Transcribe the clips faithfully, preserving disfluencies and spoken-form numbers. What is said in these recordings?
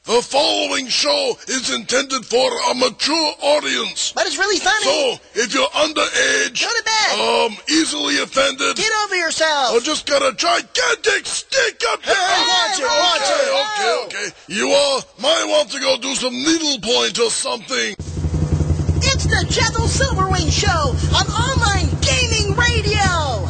The following show is intended for a mature audience. But it's really funny. So, if you're underage, go to bed. Um, easily offended, get over yourself, or just got a gigantic stick up hey, there. Hey, watch it, watch okay, it. Okay, okay, You all might want to go do some needlepoint or something. It's the Jethel Silverwing Show on online gaming radio.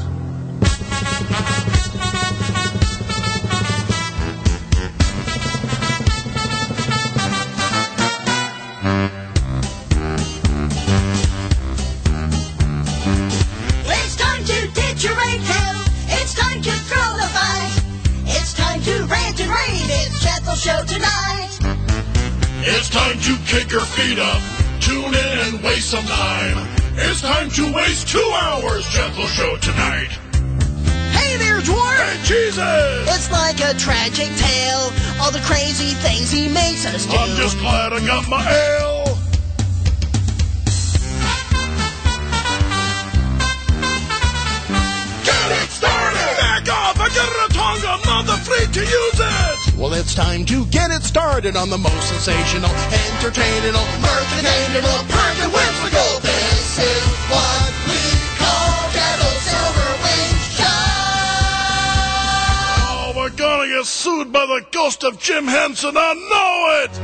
It's time to ditch your rage hill. It's time to throw the fight. It's time to rant and rave. It's Jethel Show tonight. It's time to kick your feet up. Tune in and waste some time. It's time to waste two hours, Jethel Show tonight. Hey there, Dwarf! Hey, Jesus! It's like a tragic tale, all the crazy things he makes us do. I'm just glad I got my ale. Get it started! Back off! I got a tongue, I'm not afraid to use it! Well, it's time to get it started on the most sensational, entertaining, mirth-and-gainable, perfect whimsical. This is what we call Jethel Silverwing Show! Oh, we're gonna get sued by the ghost of Jim Henson, I know it!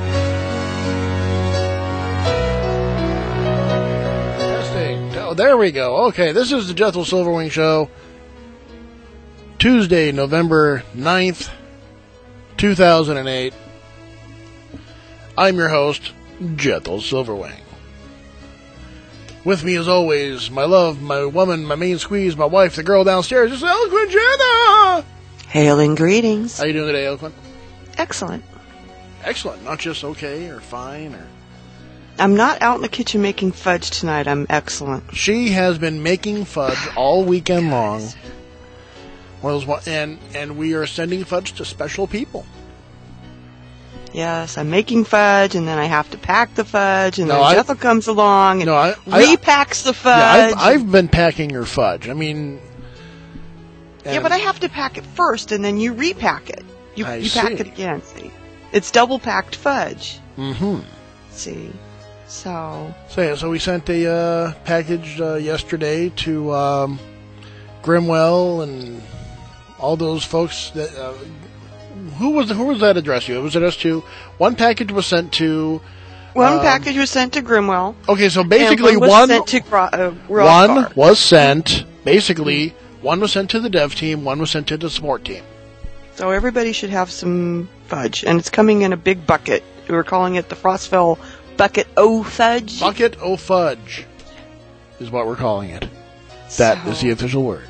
Testing. Oh, there we go. Okay, this is the Jethel Silverwing Show. Tuesday, November ninth, two thousand eight. I'm your host, Jethel Silverwing. With me, as always, my love, my woman, my main squeeze, my wife, the girl downstairs. It's Eloquent Jenna! Hail and greetings. How you doing today, Eloquent? Excellent. Excellent. Not just okay or fine or... I'm not out in the kitchen making fudge tonight. I'm excellent. She has been making fudge all weekend long. Well, and and we are sending fudge to special people. Yes, I'm making fudge, and then I have to pack the fudge, and no, then I, Jethel comes along and no, I, repacks I, the fudge. Yeah, I've, I've been packing your fudge. I mean... Yeah, but I have to pack it first, and then you repack it. You, I you see. pack it again, see? It's double-packed fudge. Mm-hmm. See? So... So, yeah, so we sent a uh, package uh, yesterday to um, Grimwell and... all those folks that uh, who was who was that addressed to? It was addressed to one package was sent to one um, package was sent to Grimwell. Okay, so basically and one was one sent to Gro- uh, one was sent basically one was sent to the dev team, one was sent to the support team. So everybody should have some fudge, and it's coming in a big bucket. We're calling it the Frostville Bucket O Fudge. Bucket O Fudge is what we're calling it. That so. is the official word.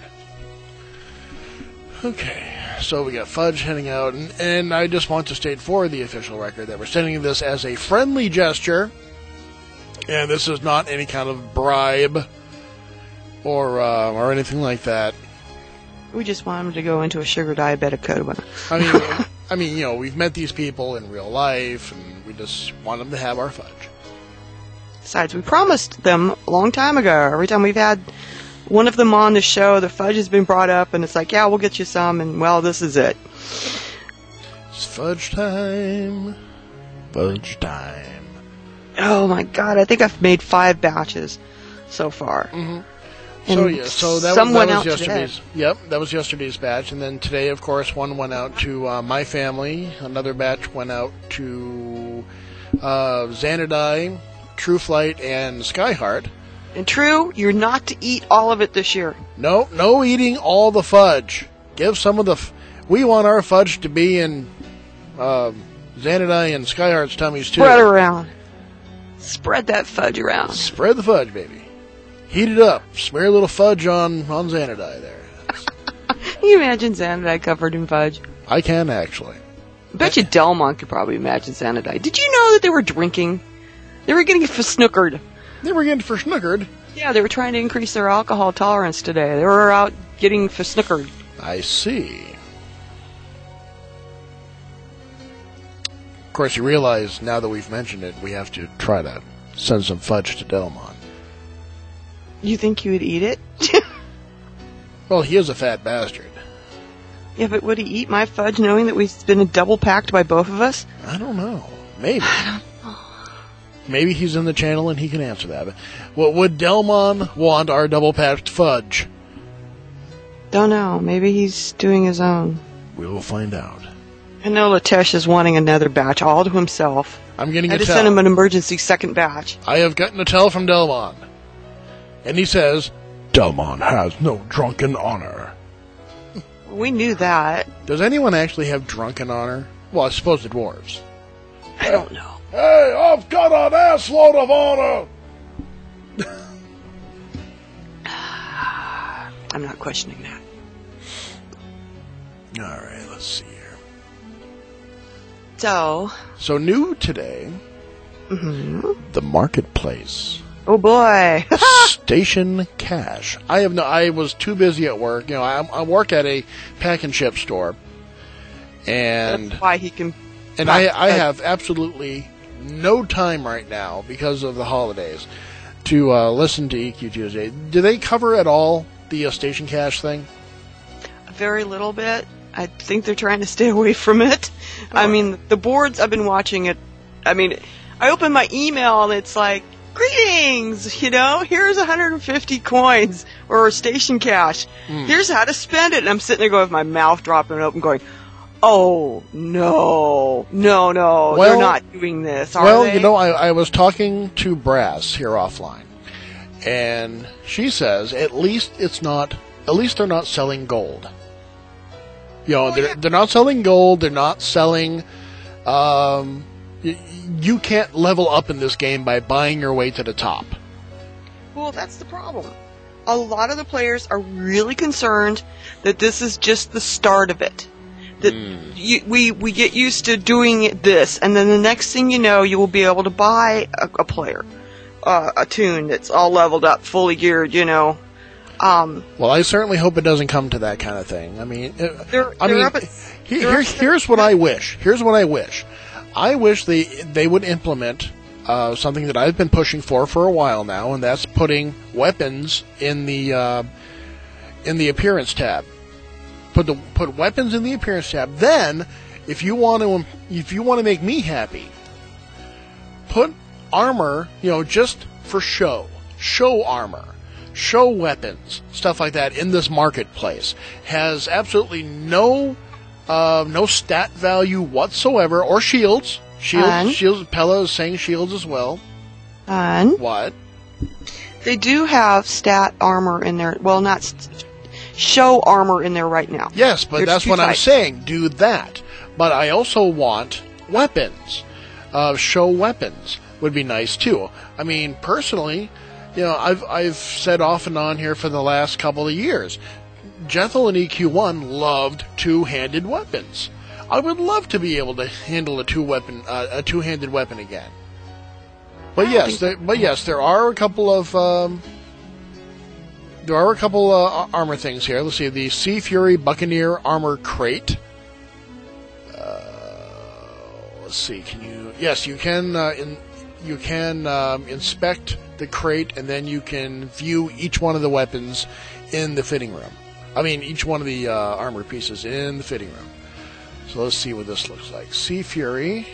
Okay, so we got fudge heading out, and, and I just want to state for the official record that we're sending this as a friendly gesture, and this is not any kind of bribe or uh, or anything like that. We just want them to go into a sugar diabetic coma. I mean, I mean, you know, we've met these people in real life, and we just want them to have our fudge. Besides, we promised them a long time ago. Every time we've had one of them on the show, the fudge has been brought up, and it's like, yeah, we'll get you some, and, well, this is it. It's fudge time. Fudge time. Oh, my God. I think I've made five batches so far. Mm-hmm. So, yeah, so that, some was, that went was out yesterday's. Today. Yep, that was yesterday's batch. And then today, of course, one went out to uh, my family. Another batch went out to uh, Xanadu, True Flight, and Skyheart. And True, you're not to eat all of it this year. No, no eating all the fudge. Give some of the... F- we want our fudge to be in uh, Xanadu and Skyheart's tummies, too. Spread it around. Spread that fudge around. Spread the fudge, baby. Heat it up. Smear a little fudge on, on Xanadu there. Can you imagine Xanadu covered in fudge? I can, actually. I bet you Delmont could probably imagine Xanadu. Did you know that they were drinking? They were getting snookered. They were getting for snookered. Yeah, they were trying to increase their alcohol tolerance today. They were out getting for snookered. I see. Of course, you realize now that we've mentioned it, we have to try to send some fudge to Delmont. You think you would eat it? Well, he is a fat bastard. Yeah, but would he eat my fudge knowing that we've been double packed by both of us? I don't know. Maybe. Maybe he's in the channel and he can answer that. But, well, would Delmon want our double packed fudge? Don't know. Maybe he's doing his own. We will find out. I know Latesh is wanting another batch all to himself. I'm getting I a just tell. sent him an emergency second batch. I have gotten a tell from Delmon. And he says, Delmon has no drunken honor. We knew that. Does anyone actually have drunken honor? Well, I suppose the dwarves. I don't know. Hey, I've got an assload of honor! I'm not questioning that. Alright, let's see here. So, So new today, mhm. the marketplace. Oh boy. Station Cash. I have no. I was too busy at work. You know, I, I work at a pack and ship store, and That's why he can. and I I have absolutely no time right now because of the holidays to uh, listen to E Q Tuesday. Do they cover at all the uh, Station Cash thing? Very little bit. I think they're trying to stay away from it. I mean, the boards, I've been watching it. I mean, I open my email and it's like, greetings, you know, here's one hundred fifty coins or station cash. Mm. Here's how to spend it. And I'm sitting there going with my mouth dropping open going, oh, no, no, no, Well- they're not doing this, are Well, they? you know, I, I was talking to Brass here offline, and she says at least it's not. At least they're not selling gold. You know, Oh, they're yeah. they're not selling gold. They're not selling. Um, y- you can't level up in this game by buying your way to the top. Well, that's the problem. A lot of the players are really concerned that this is just the start of it. That you, we we get used to doing it this, and then the next thing you know, you will be able to buy a, a player, uh, a tune that's all leveled up, fully geared. You know, um, Well, I certainly hope it doesn't come to that kind of thing. I mean, uh, they're, I they're mean, up at, he- they're here's up- here's what I wish. Here's what I wish. I wish they they would implement uh, something that I've been pushing for for a while now, and that's putting weapons in the uh, in the appearance tab. Put the put weapons in the appearance tab. Then, if you want to if you want to make me happy, put armor. You know, just for show, show armor, show weapons, stuff like that in this marketplace. Has absolutely no uh, no stat value whatsoever, or shields. Shields, Fun. shields. Pella is saying shields as well. fun. What? They do have stat armor in there. Well, not st- show armor in there right now. Yes, but There's that's two what I'm types. saying. Do that. But I also want weapons. Uh, show weapons would be nice too. I mean, personally, you know, I've I've said off and on here for the last couple of years, Jethel and E Q one loved two-handed weapons. I would love to be able to handle a two-weapon, uh, a two-handed weapon again. But I don't yes, think there, but yes, there are a couple of. Um, There are a couple uh, armor things here. Let's see, the Sea Fury Buccaneer Armor Crate. Uh, let's see, can you? Yes, you can. Uh, in, you can um, inspect the crate, and then you can view each one of the weapons in the fitting room. I mean, each one of the uh, armor pieces in the fitting room. So let's see what this looks like. Sea Fury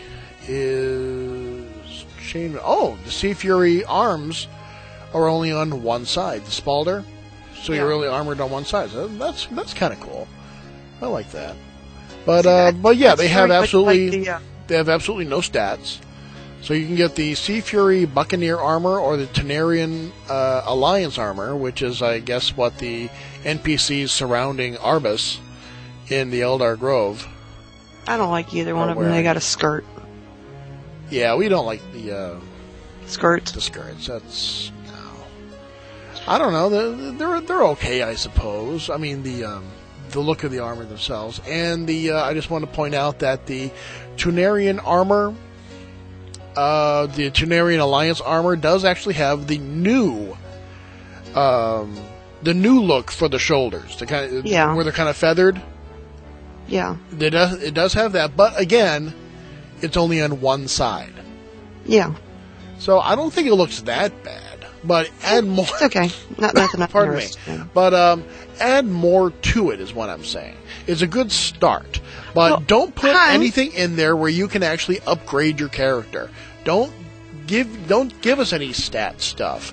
is chain. Oh, the Sea Fury arms are only on one side. The Spalder. So you're Yeah. really armored on one side. So that's that's kind of cool. I like that. But uh, but yeah, they It's have very much absolutely like the, uh, they have absolutely no stats. So you can get the Sea Fury Buccaneer armor or the Tenarian uh, Alliance armor, which is, I guess, what the N P Cs surrounding Arbus in the Eldar Grove. I don't like either one Or of them. They wearing. got a skirt. Yeah, we don't like the uh, Skirts. the skirts. That's no. I don't know. They're they're, they're okay, I suppose. I mean the um, the look of the armor themselves, and the uh, I just want to point out that the Tunarian armor, uh, the Tunarian Alliance armor, does actually have the new, um, the new look for the shoulders. The kind of, Yeah. where they're kind of feathered. Yeah. It does it does have that, but again, it's only on one side. Yeah. So I don't think it looks that bad. but add more. It's okay. Not nothing. Pardon me. But um, add more to it is what I'm saying. It's a good start, but well, don't put hun, anything in there where you can actually upgrade your character. Don't give don't give us any stat stuff.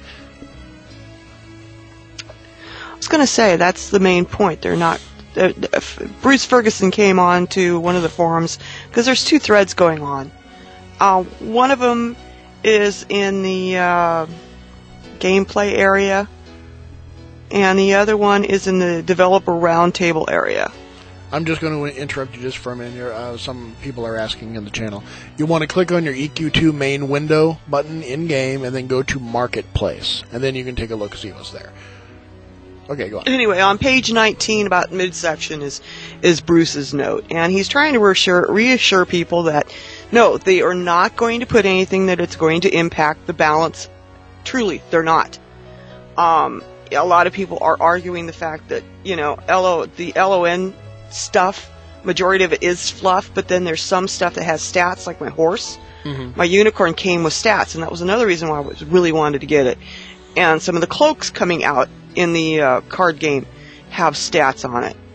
I was going to say that's the main point. They're not. Uh, Bruce Ferguson came on to one of the forums because there's two threads going on. Uh, one of them is in the uh, gameplay area, and the other one is in the developer roundtable area. I'm just going to interrupt you just for a minute here. Uh, some people are asking in the channel. You want to click on your E Q two main window button in-game and then go to Marketplace. And then you can take a look and see what's there. Okay, go on. Anyway, on page nineteen, about midsection, is is Bruce's note. And he's trying to reassure, reassure people that, no, they are not going to put anything that it's going to impact the balance. Truly, they're not. Um, a lot of people are arguing the fact that, you know, L O, the L O N stuff, majority of it is fluff, but then there's some stuff that has stats, like my horse. Mm-hmm. My unicorn came with stats, and that was another reason why I was really wanted to get it. And some of the cloaks coming out in the uh, card game have stats on it.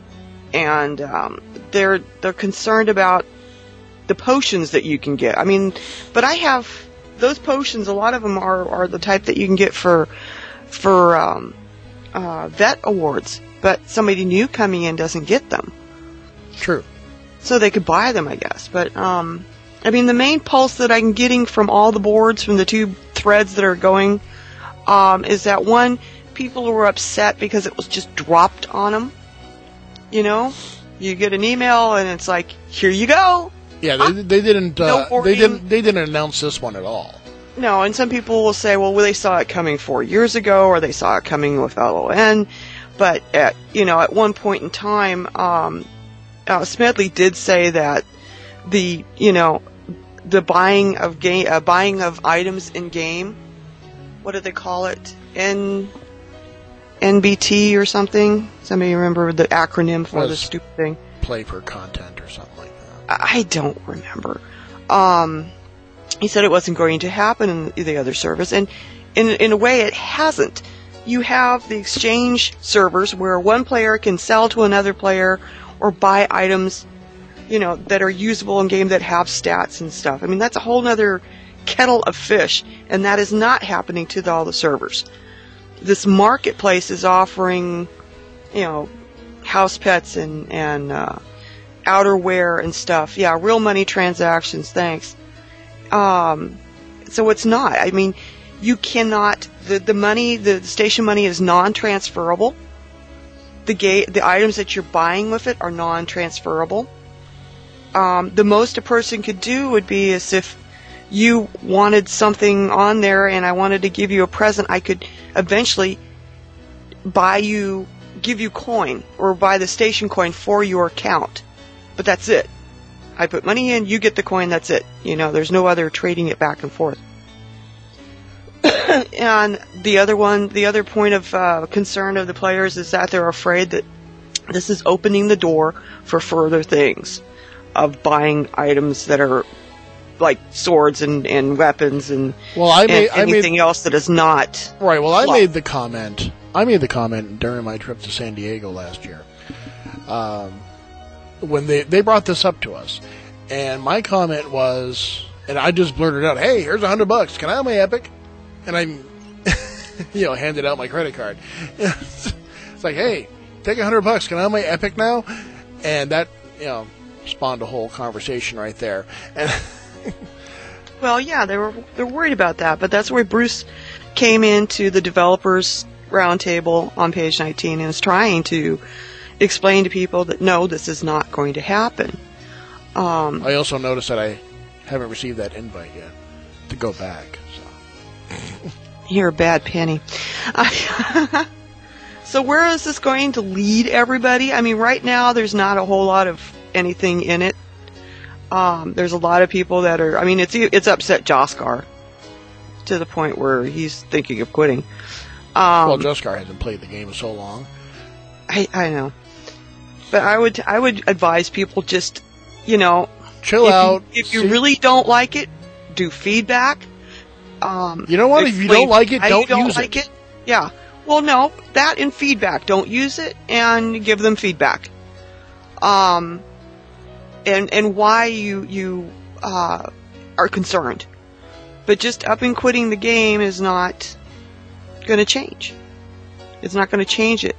And um, they're they're concerned about the potions that you can get. I mean, but I have those potions, a lot of them are, are the type that you can get for for um, uh, vet awards. But somebody new coming in doesn't get them. True. So they could buy them, I guess. But, um, I mean, the main pulse that I'm getting from all the boards, from the two threads that are going, um, is that, one, people were upset because it was just dropped on them. You know? You get an email and it's like, here you go! Yeah, they, they didn't, uh, no they didn't, they didn't announce this one at all. No, and some people will say, well, they saw it coming four years ago, or they saw it coming with L O N. But at, you know, at one point in time, um, uh, Smedley did say that the, you know, the buying of game, uh, buying of items in game, what do they call it? N, N B T or something? Somebody remember the acronym for the stupid thing? Play for content or something like that. I don't remember. Um, he said it wasn't going to happen in the other service, and in in a way, it hasn't. You have the exchange servers where one player can sell to another player or buy items, you know, that are usable in game that have stats and stuff. I mean, that's a whole other kettle of fish, and that is not happening to the, all the servers. This marketplace is offering, you know, house pets and, and uh, outerwear and stuff. Yeah, real money transactions, thanks. Um, so it's not. I mean, you cannot... The, the money, the station money is non-transferable. The ga- the items that you're buying with it are non-transferable. Um, the most a person could do would be as if you wanted something on there and I wanted to give you a present, I could eventually buy you, give you coin, or buy the station coin for your account. But that's it. I put money in, you get the coin, that's it. You know, there's no other trading it back and forth. And the other one, the other point of uh, concern of the players is that they're afraid that this is opening the door for further things of buying items that are like swords and, and weapons and, well, I made, and anything I made, else that is not. Right. Well, I fluff. made the comment. I made the comment during my trip to San Diego last year, um, when they they brought this up to us, and my comment was, and I just blurted out, "Hey, here's a hundred bucks. Can I have my Epic?" And I'm, you know, handed out my credit card. It's like, hey, take a hundred bucks. Can I have my Epic now? And that, you know, spawned a whole conversation right there. And well, yeah, they were they're worried about that, but that's where Bruce came into the developers roundtable on page nineteen and is trying to explain to people that no, this is not going to happen. Um, I also noticed that I haven't received that invite yet to go back. You're a bad penny. So where is this going to lead everybody? I mean, right now there's not a whole lot of anything in it. Um, there's a lot of people that are, I mean, it's it's upset Joskar to the point where he's thinking of quitting. Um, well, Joskar hasn't played the game so long. I, I know. But I would I would advise people just, you know, chill if out. You, if you really don't like it, do feedback. Um, You know what? If you explain don't like it, why don't you don't use like it. it. Yeah. Well, no, that and feedback. Don't use it and give them feedback. Um, and and why you you uh, are concerned. But just up and quitting the game is not going to change. It's not going to change it.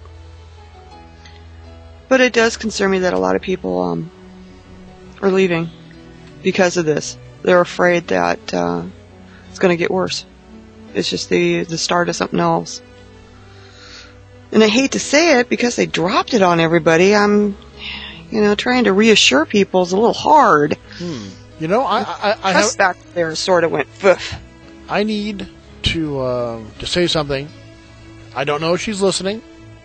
But it does concern me that a lot of people um, are leaving because of this. They're afraid that uh, it's going to get worse. It's just the the start of something else. And I hate to say it because they dropped it on everybody. I'm, you know, trying to reassure people is a little hard. Hmm. You know, I I, I Press have back there sort of went, Poof. I need to uh, to say something. I don't know if she's listening,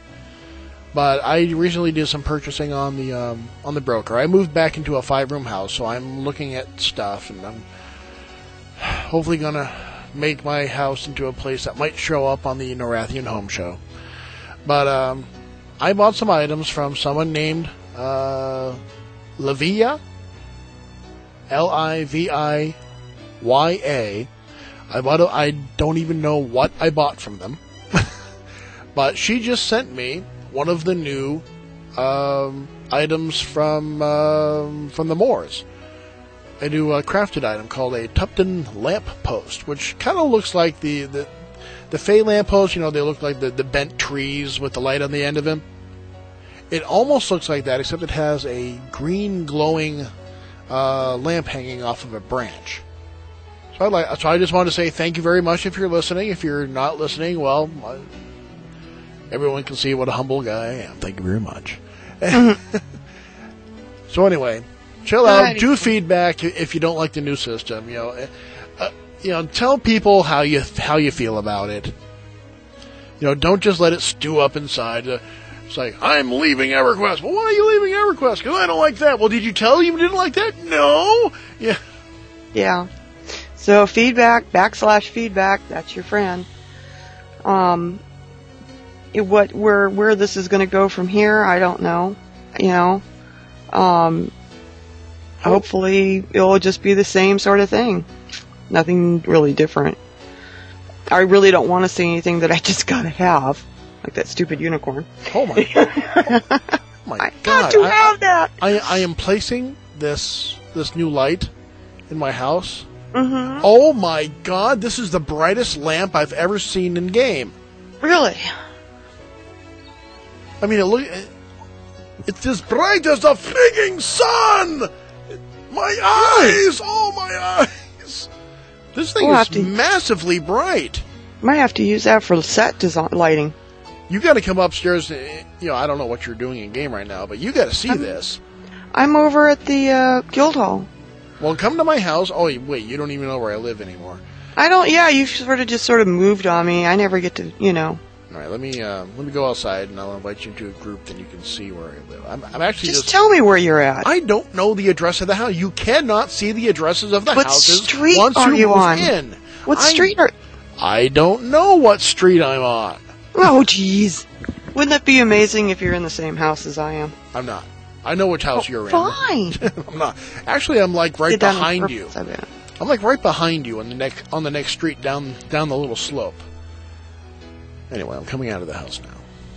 but I recently did some purchasing on the um, on the broker. I moved back into a five room house, so I'm looking at stuff, and I'm hopefully gonna make my house into a place that might show up on the Norathian Home Show. But um, I bought some items from someone named uh, Livia, L I V I Y A. I bought a, I don't even know what I bought from them. But she just sent me one of the new um, items from um, from the Moors. A new uh, crafted item called a Tupton lamp post, which kind of looks like the the, the Fey lamp post. You know, they look like the, the bent trees with the light on the end of them. It almost looks like that, except it has a green glowing uh, lamp hanging off of a branch. So I like. So I just want to say thank you very much if you're listening. If you're not listening, well. I, Everyone can see what a humble guy I am. Thank you very much. Mm-hmm. So anyway, chill out. Do feedback if you don't like the new system. You know, uh, you know, tell people how you how you feel about it. You know, don't just let it stew up inside. Uh, it's like I'm leaving EverQuest. Well, why are you leaving EverQuest? Because I don't like that. Well, did you tell you didn't like that? No. Yeah. Yeah. So feedback backslash feedback. That's your friend. Um. It, what where where this is going to go from here, I don't know. You know, um, hopefully it'll just be the same sort of thing. Nothing really different. I really don't want to say anything that I just gotta have, like that stupid unicorn. Oh my! oh my I God! got to I, have that. I I am placing this this new light in my house. Mm-hmm. Oh my God! This is the brightest lamp I've ever seen in game. Really? I mean, it look, it's as bright as the frigging sun! My eyes! Oh, my eyes! This thing We'll is have to- massively bright. Might have to use that for set design lighting. You gotta come upstairs, and, you know, I don't know what you're doing in game right now, but you gotta see I'm- this. I'm over at the uh, guild hall. Well, come to my house. Oh, wait, you don't even know where I live anymore. I don't. Yeah, you sort of just sort of moved on me. I never get to, you know. All right, let me uh, let me go outside, and I'll invite you into a group, then you can see where I live. I'm, I'm actually Just just... tell me where you're at. I don't know the address of the house. You cannot see the addresses of the What houses street once are you you move on? in. What I- street are? I don't know what street I'm on. Oh, jeez. Wouldn't that be amazing if you're in the same house as I am? I'm not. I know which house you're Fine. in. I'm not. Actually, I'm like right Sit down on behind you. purpose, I bet. I'm like right behind you on the next on the next street down down the little slope. Anyway, I'm coming out of the house now.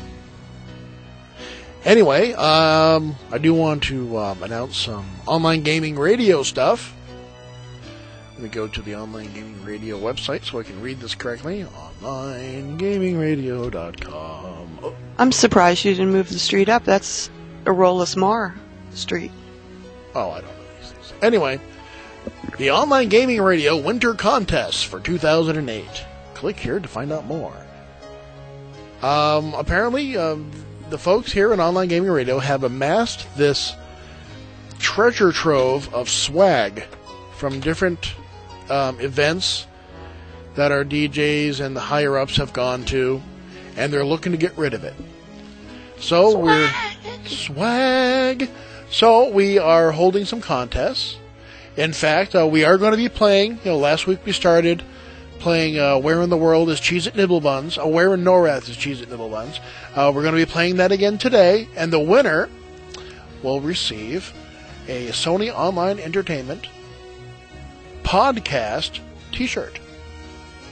Anyway, um, I do want to um, announce some online gaming radio stuff. Let me go to the Online Gaming Radio website so I can read this correctly. online gaming radio dot com. Oh, I'm surprised you didn't move the street up. That's Arolas Mar Street. oh, I don't know these things. Anyway, the Online Gaming Radio Winter Contest for two thousand eight. Click here to find out more. Um, apparently, um, the folks here at Online Gaming Radio have amassed this treasure trove of swag from different um, events that our D Js and the higher-ups have gone to, and they're looking to get rid of it. So swag. we're... Swag! So we are holding some contests. In fact, uh, we are going to be playing, you know, last week we started playing uh, Where in the World is Cheez-It Nibblebuns, uh, Where in Norath is Cheez-It Nibblebuns. Uh, we're going to be playing that again today, and the winner will receive a Sony Online Entertainment podcast t-shirt.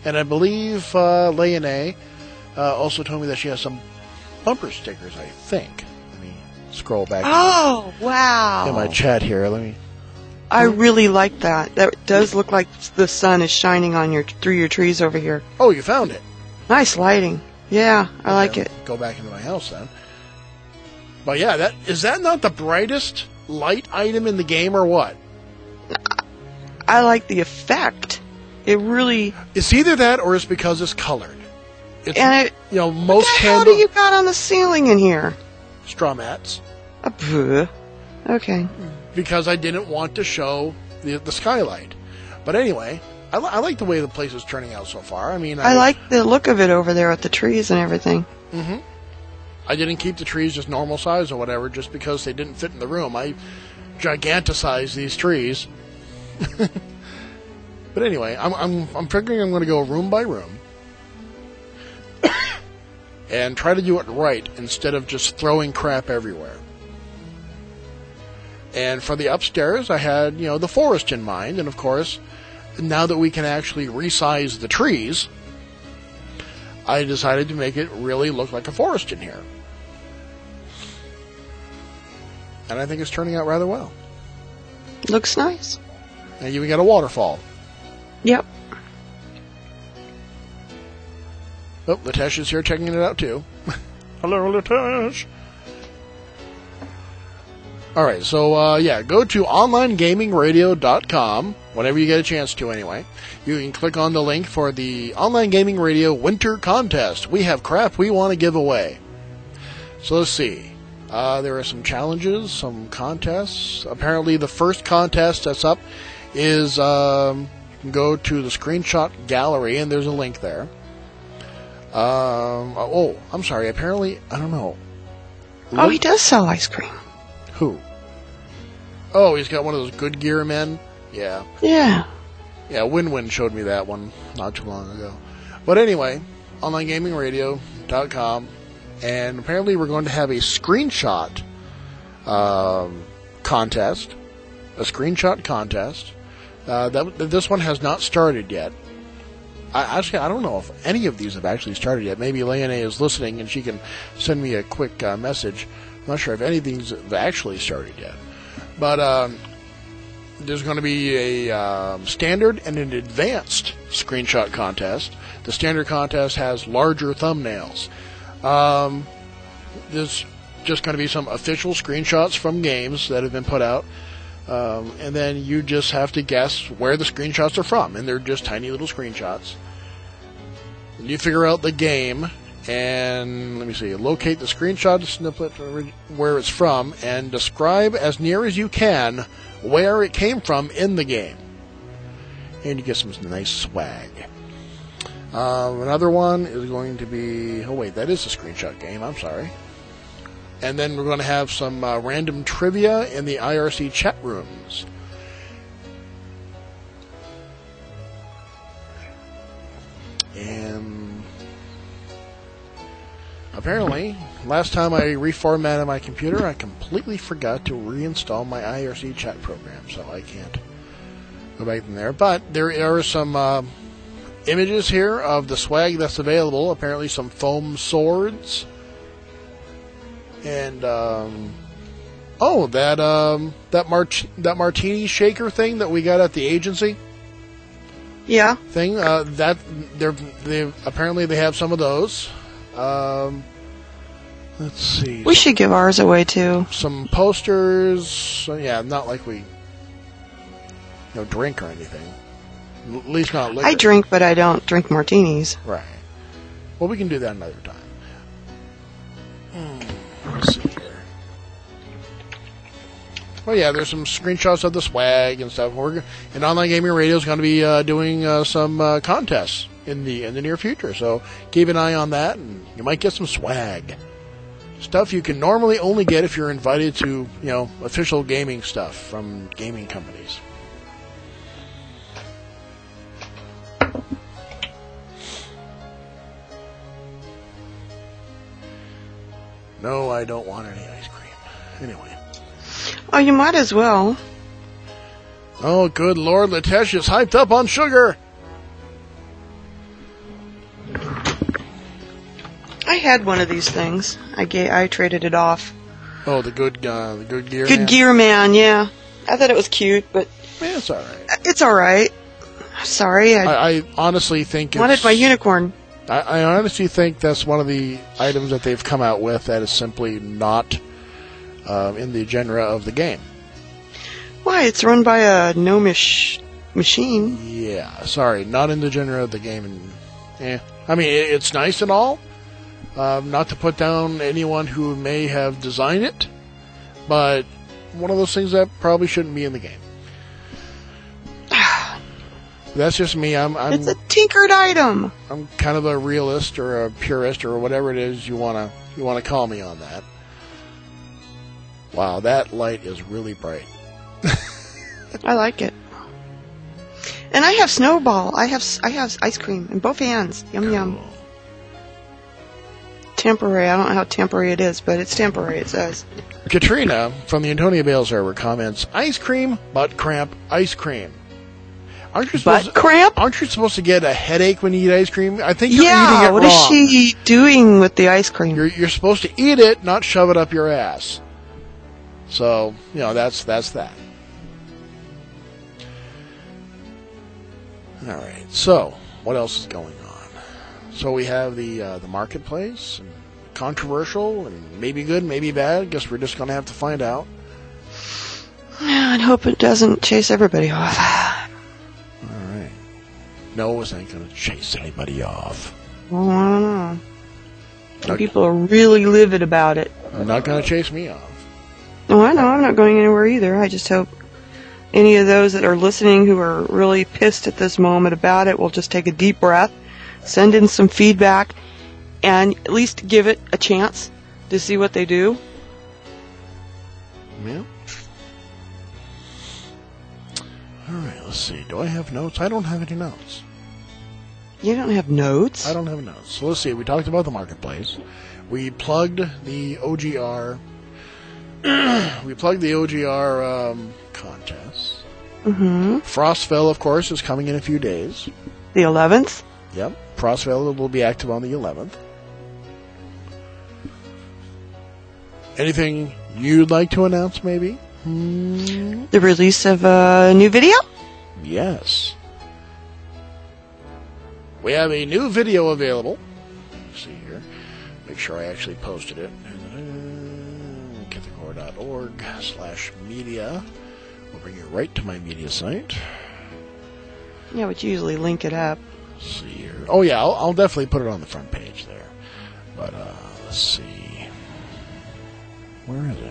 And I believe uh, Leonie uh, also told me that she has some bumper stickers, I think. Let me scroll back Oh, wow. in my chat here. Let me. I really like that. That does look like the sun is shining on your through your trees over here. Oh, you found it. Nice lighting. Yeah, I like Okay, it. Go back into my house then. But yeah, that is that not the brightest light item in the game or what? I like the effect. It really. It's either that or it's because it's colored. It's, And it. you know, What most the hell candle do you got on the ceiling in here? straw mats. A bleh. Okay. Because I didn't want to show the, the skylight. But anyway, I, li- I like the way the place is turning out so far. I mean, I, I like the look of it over there with the trees and everything. Mm-hmm. I didn't keep the trees just normal size or whatever, just because they didn't fit in the room. I giganticized these trees. But anyway, I'm I'm I'm figuring I'm going to go room by room and try to do it right instead of just throwing crap everywhere. And for the upstairs, I had, you know, the forest in mind, and of course, now that we can actually resize the trees, I decided to make it really look like a forest in here. And I think it's turning out rather well. Looks nice. And you even got a waterfall. Yep. Oh, Latesh is here checking it out too. Hello, Latesh. Alright, so, uh, yeah, go to online gaming radio dot com, whenever you get a chance to anyway. You can click on the link for the Online Gaming Radio Winter Contest. We have crap we want to give away. So let's see. Uh, there are some challenges, some contests. Apparently the first contest that's up is, um, you can go to the screenshot gallery, and there's a link there. Um, oh, I'm sorry, apparently, I don't know. Oh, he does sell ice cream. Who? Oh, he's got one of those Good Gear men? Yeah. Yeah. Yeah, Win-Win showed me that one not too long ago. But anyway, online gaming radio dot com, and apparently we're going to have a screenshot um, contest. A screenshot contest. Uh, that, this one has not started yet. I, actually, I don't know if any of these have actually started yet. Maybe Leonie is listening and she can send me a quick uh, message. I'm not sure if anything's actually started yet. But um, there's going to be a um, standard and an advanced screenshot contest. The standard contest has larger thumbnails. Um, there's just going to be some official screenshots from games that have been put out. Um, and then you just have to guess where the screenshots are from. And they're just tiny little screenshots. And you figure out the game. And let me see, locate the screenshot snippet where it's from and describe as near as you can where it came from in the game. And you get some nice swag. Um, another one is going to be, oh wait, that is a screenshot game, I'm sorry. And then we're going to have some uh, random trivia in the I R C chat rooms. And apparently, last time I reformatted my computer, I completely forgot to reinstall my I R C chat program, so I can't go back in there. But there are some uh, images here of the swag that's available. Apparently some foam swords. And, um, oh, that, um, that, mart- that martini shaker thing that we got at the agency. Yeah. Thing, uh, that, they're, they apparently they have some of those. Um, let's see. We some, should give ours away too. Some posters. So, yeah, not like we, you know, drink or anything. L- at least not liquor. I drink, but I don't drink martinis. Right. Well, we can do that another time. Hmm. Let's see here. Well, yeah, there's some screenshots of the swag and stuff. We're, and Online Gaming Radio is going to be uh, doing uh, some uh, contests in the in the near future. So keep an eye on that, and you might get some swag. Stuff you can normally only get if you're invited to, you know, official gaming stuff from gaming companies. No, I don't want any ice cream. Anyway. Oh, you might as well. Oh, good Lord, Latesh is hyped up on sugar. had one of these things. I ga- I traded it off. Oh, the good uh, the good gear. Good man? Gear Man, yeah. I thought it was cute, but Yeah, it's all right. it's all right. Sorry, I, I, I honestly think it's, wanted my unicorn. I, I honestly think that's one of the items that they've come out with that is simply not um, in the genre of the game. Why? It's run by a gnomish machine. Yeah, sorry, not in the genre of the game. And eh. I mean, it, it's nice and all. Um, not to put down anyone who may have designed it, but one of those things that probably shouldn't be in the game. That's just me. I'm, I'm It's a tinkered item. I'm kind of a realist or a purist or whatever it is you wanna you wanna call me on that. Wow, that light is really bright. I like it. And I have Snowball. I have I have ice cream in both hands. Yum yum. Temporary. I don't know how temporary it is, but it's temporary. It says. Katrina from the Antonia Bale server comments: ice cream, butt cramp, ice cream. Aren't you supposed Butt cramp? To, aren't you supposed to get a headache when you eat ice cream? I think you're Yeah. eating it What wrong. is she doing with the ice cream? You're you're supposed to eat it, not shove it up your ass. So you know that's that's that. All right. So what else is going on? So we have the uh, the marketplace, and controversial, and maybe good, maybe bad. Guess we're just gonna have to find out. Yeah, and hope it doesn't chase everybody off. All right. No, it ain't gonna chase anybody off. Well, I don't know. Some Okay. people are really livid about it. They're not gonna chase me off. No, I know. I'm not going anywhere either. I just hope any of those that are listening who are really pissed at this moment about it will just take a deep breath, send in some feedback, and at least give it a chance to see what they do. Yeah. All right. Let's see. Do I have notes? I don't have any notes. You don't have notes? I don't have notes. So let's see. We talked about the marketplace. We plugged the O G R. we plugged the O G R um, contest. Mm-hmm. Frostville, of course, is coming in a few days. The eleventh? Yep. Frostville will be active on the eleventh. Anything you'd like to announce, maybe? Hmm? The release of a new video? Yes. We have a new video available. Let's see here. Make sure I actually posted it. Kithicore dot org slash media. We'll bring you right to my media site. Yeah, but you usually link it up. Let's see here. Oh, yeah, I'll, I'll definitely put it on the front page there. But, uh, let's see. Where is it?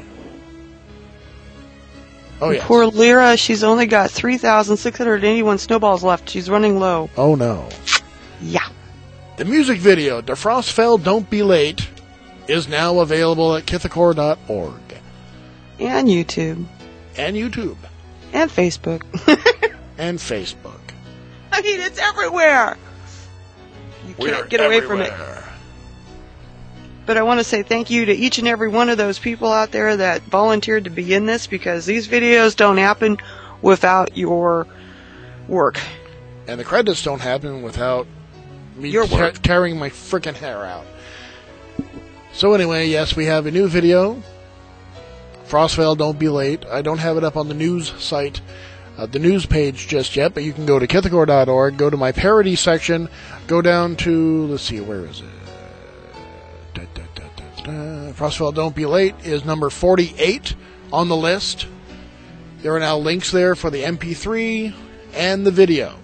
Oh, yeah. Poor Lyra, she's only got three thousand six hundred eighty-one snowballs left. She's running low. Oh, no. Yeah. The music video, "The Frostfell Don't Be Late," is now available at Kithicore dot org. And YouTube. And YouTube. And Facebook. And Facebook. I mean, it's everywhere. You We're can't get away from it. everywhere. But I want to say thank you to each and every one of those people out there that volunteered to be in this, because these videos don't happen without your work. And the credits don't happen without me Your te- work. tearing my frickin' hair out. So anyway, yes, we have a new video. Frostvale, Don't Be Late. I don't have it up on the news site, uh, the news page just yet, but you can go to Kithicore dot org, go to my parody section, go down to, let's see, where is it? Da, da, da, da, da. Frostvale, Don't Be Late is number forty-eight on the list. There are now links there for the M P three and the video.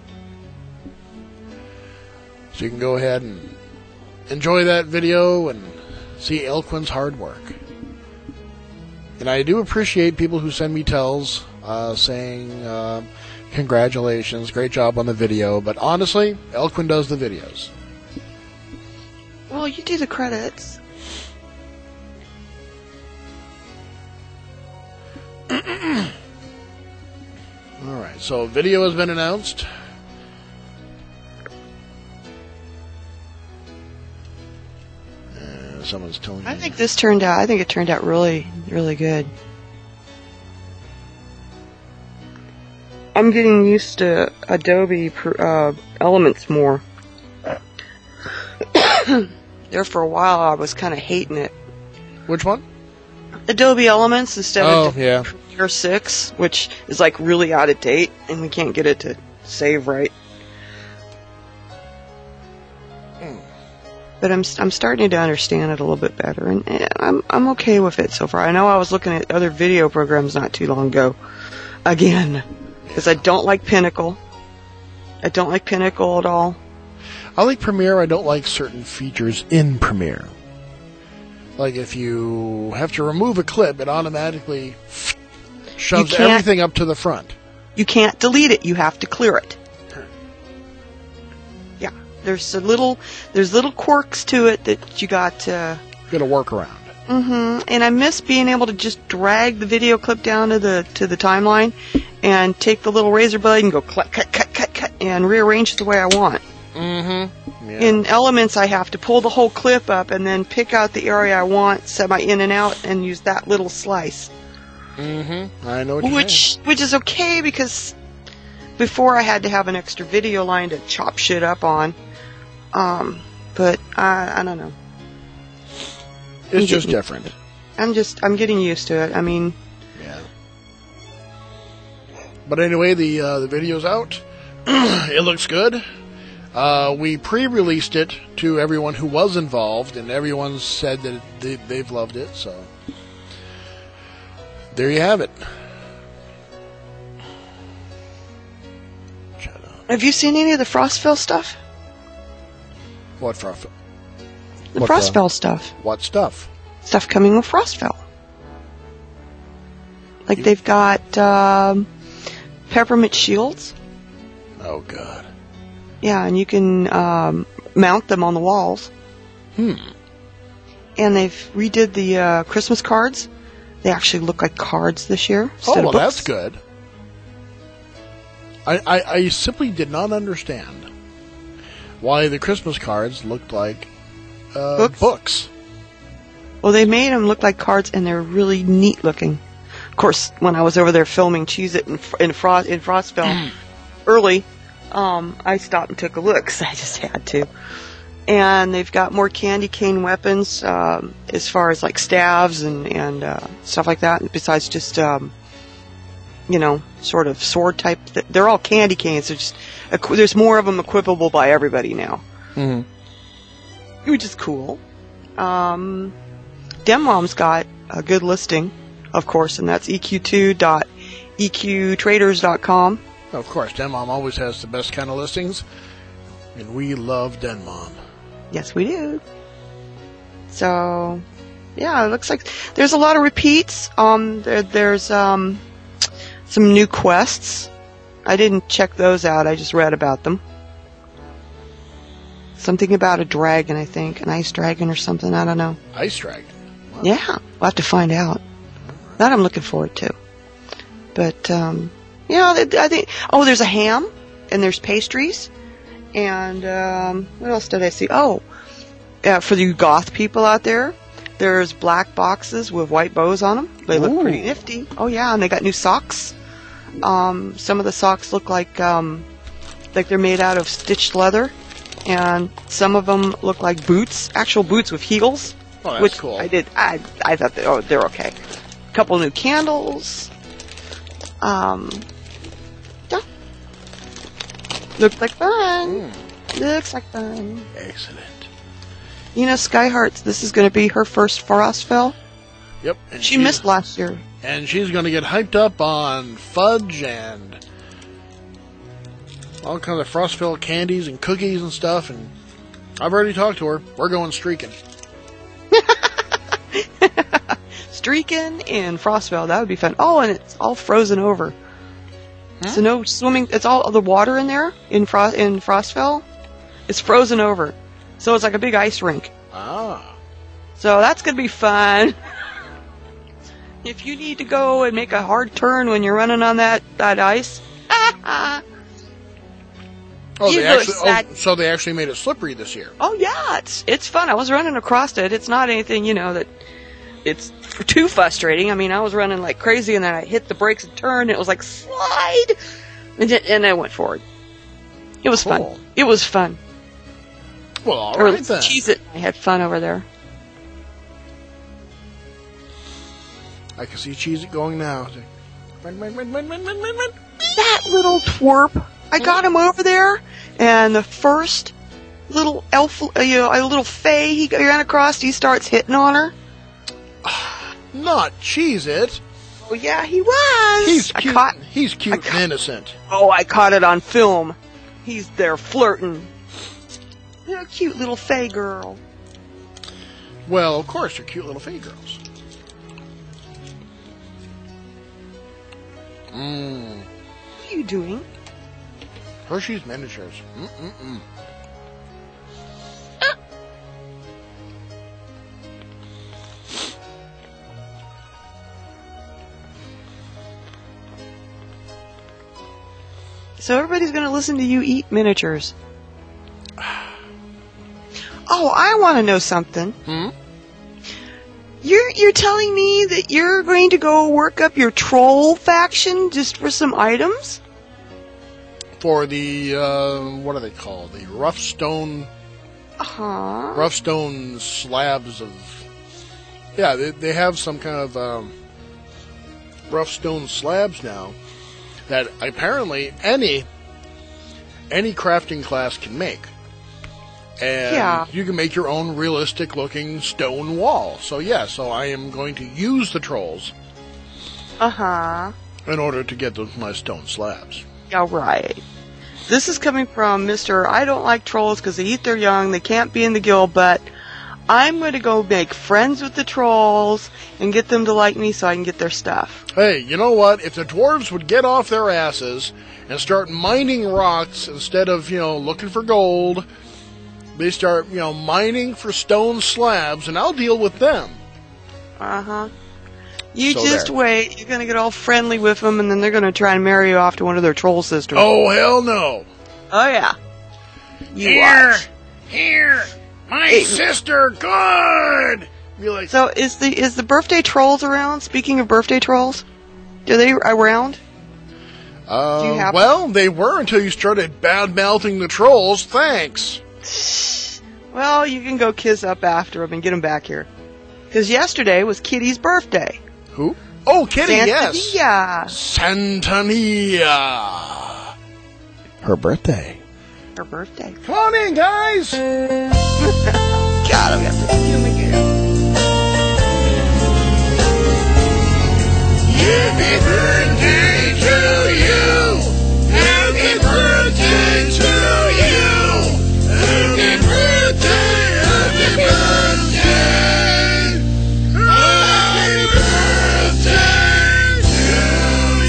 So you can go ahead and enjoy that video and see Elquin's hard work. And I do appreciate people who send me tells uh, saying, uh, congratulations, great job on the video. But honestly, Elquin does the videos. Well, you do the credits. Alright, so video has been announced. Uh, someone's telling me. I think this turned out, I think it turned out really, really good. I'm getting used to Adobe uh, Elements more. There for a while, I was kind of hating it. Which one? Adobe Elements instead Oh, of yeah. Premiere six, which is like really out of date, and we can't get it to save right. Hmm. But I'm I'm starting to understand it a little bit better, and, and I'm I'm okay with it so far. I know I was looking at other video programs not too long ago, again, because I don't like Pinnacle. I don't like Pinnacle at all. I like Premiere. I don't like certain features in Premiere. Like if you have to remove a clip, it automatically shoves You can't- everything up to the front. You can't delete it. You have to clear it. Yeah, there's a little there's little quirks to it that you got to. Got to work around. Mm-hmm. And I miss being able to just drag the video clip down to the to the timeline and take the little razor blade and go cut, cut, cut, cut, cut, and rearrange it the way I want. Mm-hmm. Yeah. In Elements, I have to pull the whole clip up and then pick out the area I want, set my in and out, and use that little slice. Mm-hmm. I know what you're Which which is okay because before I had to have an extra video line to chop shit up on. Um, but I I don't know. saying. It's just different. I'm just I'm getting used to it. I mean, Yeah. But anyway, the uh, the video's out. It looks good. Uh, we pre-released it to everyone who was involved, and everyone said that they, they've loved it. So there you have it. Shut up. have you seen any of the Frostville stuff? What for? The What, Frostville stuff. What stuff? Stuff coming with Frostville. Like they've got um, peppermint shields. Oh God. Yeah, and you can um, mount them on the walls. Hmm. And they've redid the uh, Christmas cards. They actually look like cards this year. Oh, instead well, of books. that's good. I, I I simply did not understand why the Christmas cards looked like uh, Books? books. Well, they made them look like cards, and they're really neat looking. Of course, when I was over there filming Cheez-It in, in, Frost, in Frostville early, um, I stopped and took a look because I just had to. And they've got more candy cane weapons um, as far as like staves and, and uh, stuff like that, besides just, um, you know, sort of sword type. Th- they're all candy canes. They're just, equ- there's more of them equipable by everybody now, Mm-hmm. which is cool. Um, Demmom's got a good listing, of course, and that's e q two dot e q traders dot com. Of course, Denmom always has the best kind of listings, and we love Denmom. Yes, we do. So, yeah, it looks like there's a lot of repeats. Um, there, there's um, some new quests. I didn't check those out. I just read about them. Something about a dragon, I think, an ice dragon or something. I don't know. Ice Dragon. Wow. Yeah, we'll have to find out. That I'm looking forward to. But, um, yeah, I think, oh, there's a ham, and there's pastries, and, um, what else did I see? Oh, uh, for you goth people out there, there's black boxes with white bows on them. They look Ooh. pretty nifty. Oh, yeah, and they got new socks. Um, some of the socks look like, um, like they're made out of stitched leather, and some of them look like boots, actual boots with heels. Oh, that's which cool. I did. I I thought they, oh, they're okay. A couple new candles. Um, yeah. Looks like fun. Mm, Looks like fun. excellent. You know, Skyhearts, this is going to be her first Frostville. Yep. And She she's- missed last year. And she's going to get hyped up on fudge and all kinds of Frostville candies and cookies and stuff. And I've already talked to her. We're going streaking. Streaking in Frostville, that would be fun. Oh, and it's all frozen over. So no swimming. It's all the water in there in Frost in Frostville. It's frozen over, so it's like a big ice rink. Ah. So that's gonna be fun. If you need to go and make a hard turn when you're running on that that ice, Oh, You they look actually, oh, sad. so they actually made it slippery this year. oh yeah, it's it's fun. I was running across it. It's not anything, you know, that it's too frustrating. I mean, I was running like crazy, and then I hit the brakes and turned. And it was like slide, and then, and I went forward. It was Cool. fun. It was fun. Well, all Or right then. Cheez-It, I had fun over there. I can see Cheese It going now. Run, run, run, run, run, run, run, run. That little twerp. I got him over there, and the first little elf, uh, you know, a little fey he ran across, he starts hitting on her. Not Cheese It. Oh, yeah, he was. He's I cute. caught, He's cute I caught- and innocent. oh, I caught it on film. He's there flirting. You're a cute little fey girl. Well, of course, they're cute little fey girls. Mmm. What are you doing? Hershey's miniatures. Mm-mm-mm. So everybody's going to listen to you eat miniatures. Oh, I want to know something. Hmm? You're you're telling me that you're going to go work up your troll faction just for some items? For the, uh, what are they called? The rough stone, Uh-huh. rough stone slabs of, yeah, they, they have some kind of, um, rough stone slabs now that apparently any, any crafting class can make. And Yeah. you can make your own realistic looking stone wall. So yeah, so I am going to use the trolls Uh-huh. in order to get those, my stone slabs. Yeah, right. This is coming from Mister I don't like trolls because they eat their young, they can't be in the guild, but I'm going to go make friends with the trolls and get them to like me so I can get their stuff. Hey, you know what? If the dwarves would get off their asses and start mining rocks instead of, you know, looking for gold, they start, you know, mining for stone slabs, and I'll deal with them. Uh-huh. You So just there. wait. You're going to get all friendly with them, and then they're going to try and marry you off to one of their troll sisters. Oh, hell no. Oh, yeah. You Here, watch. here, my Hey. sister, good! Be like, So is the is the birthday trolls around? Speaking of birthday trolls, are they around? uh, do you have- well, they were until you started bad-mouthing the trolls, thanks. Well, you can go kiss up after them and get them back here. Because yesterday was Kitty's birthday. Who? Oh, Kitty, yes. Yeah. Santania. Her birthday. Her birthday. Come on in, guys. God, we have to see him again. Happy birthday to you. Happy birthday to you. Happy birthday, happy birthday. Happy birthday to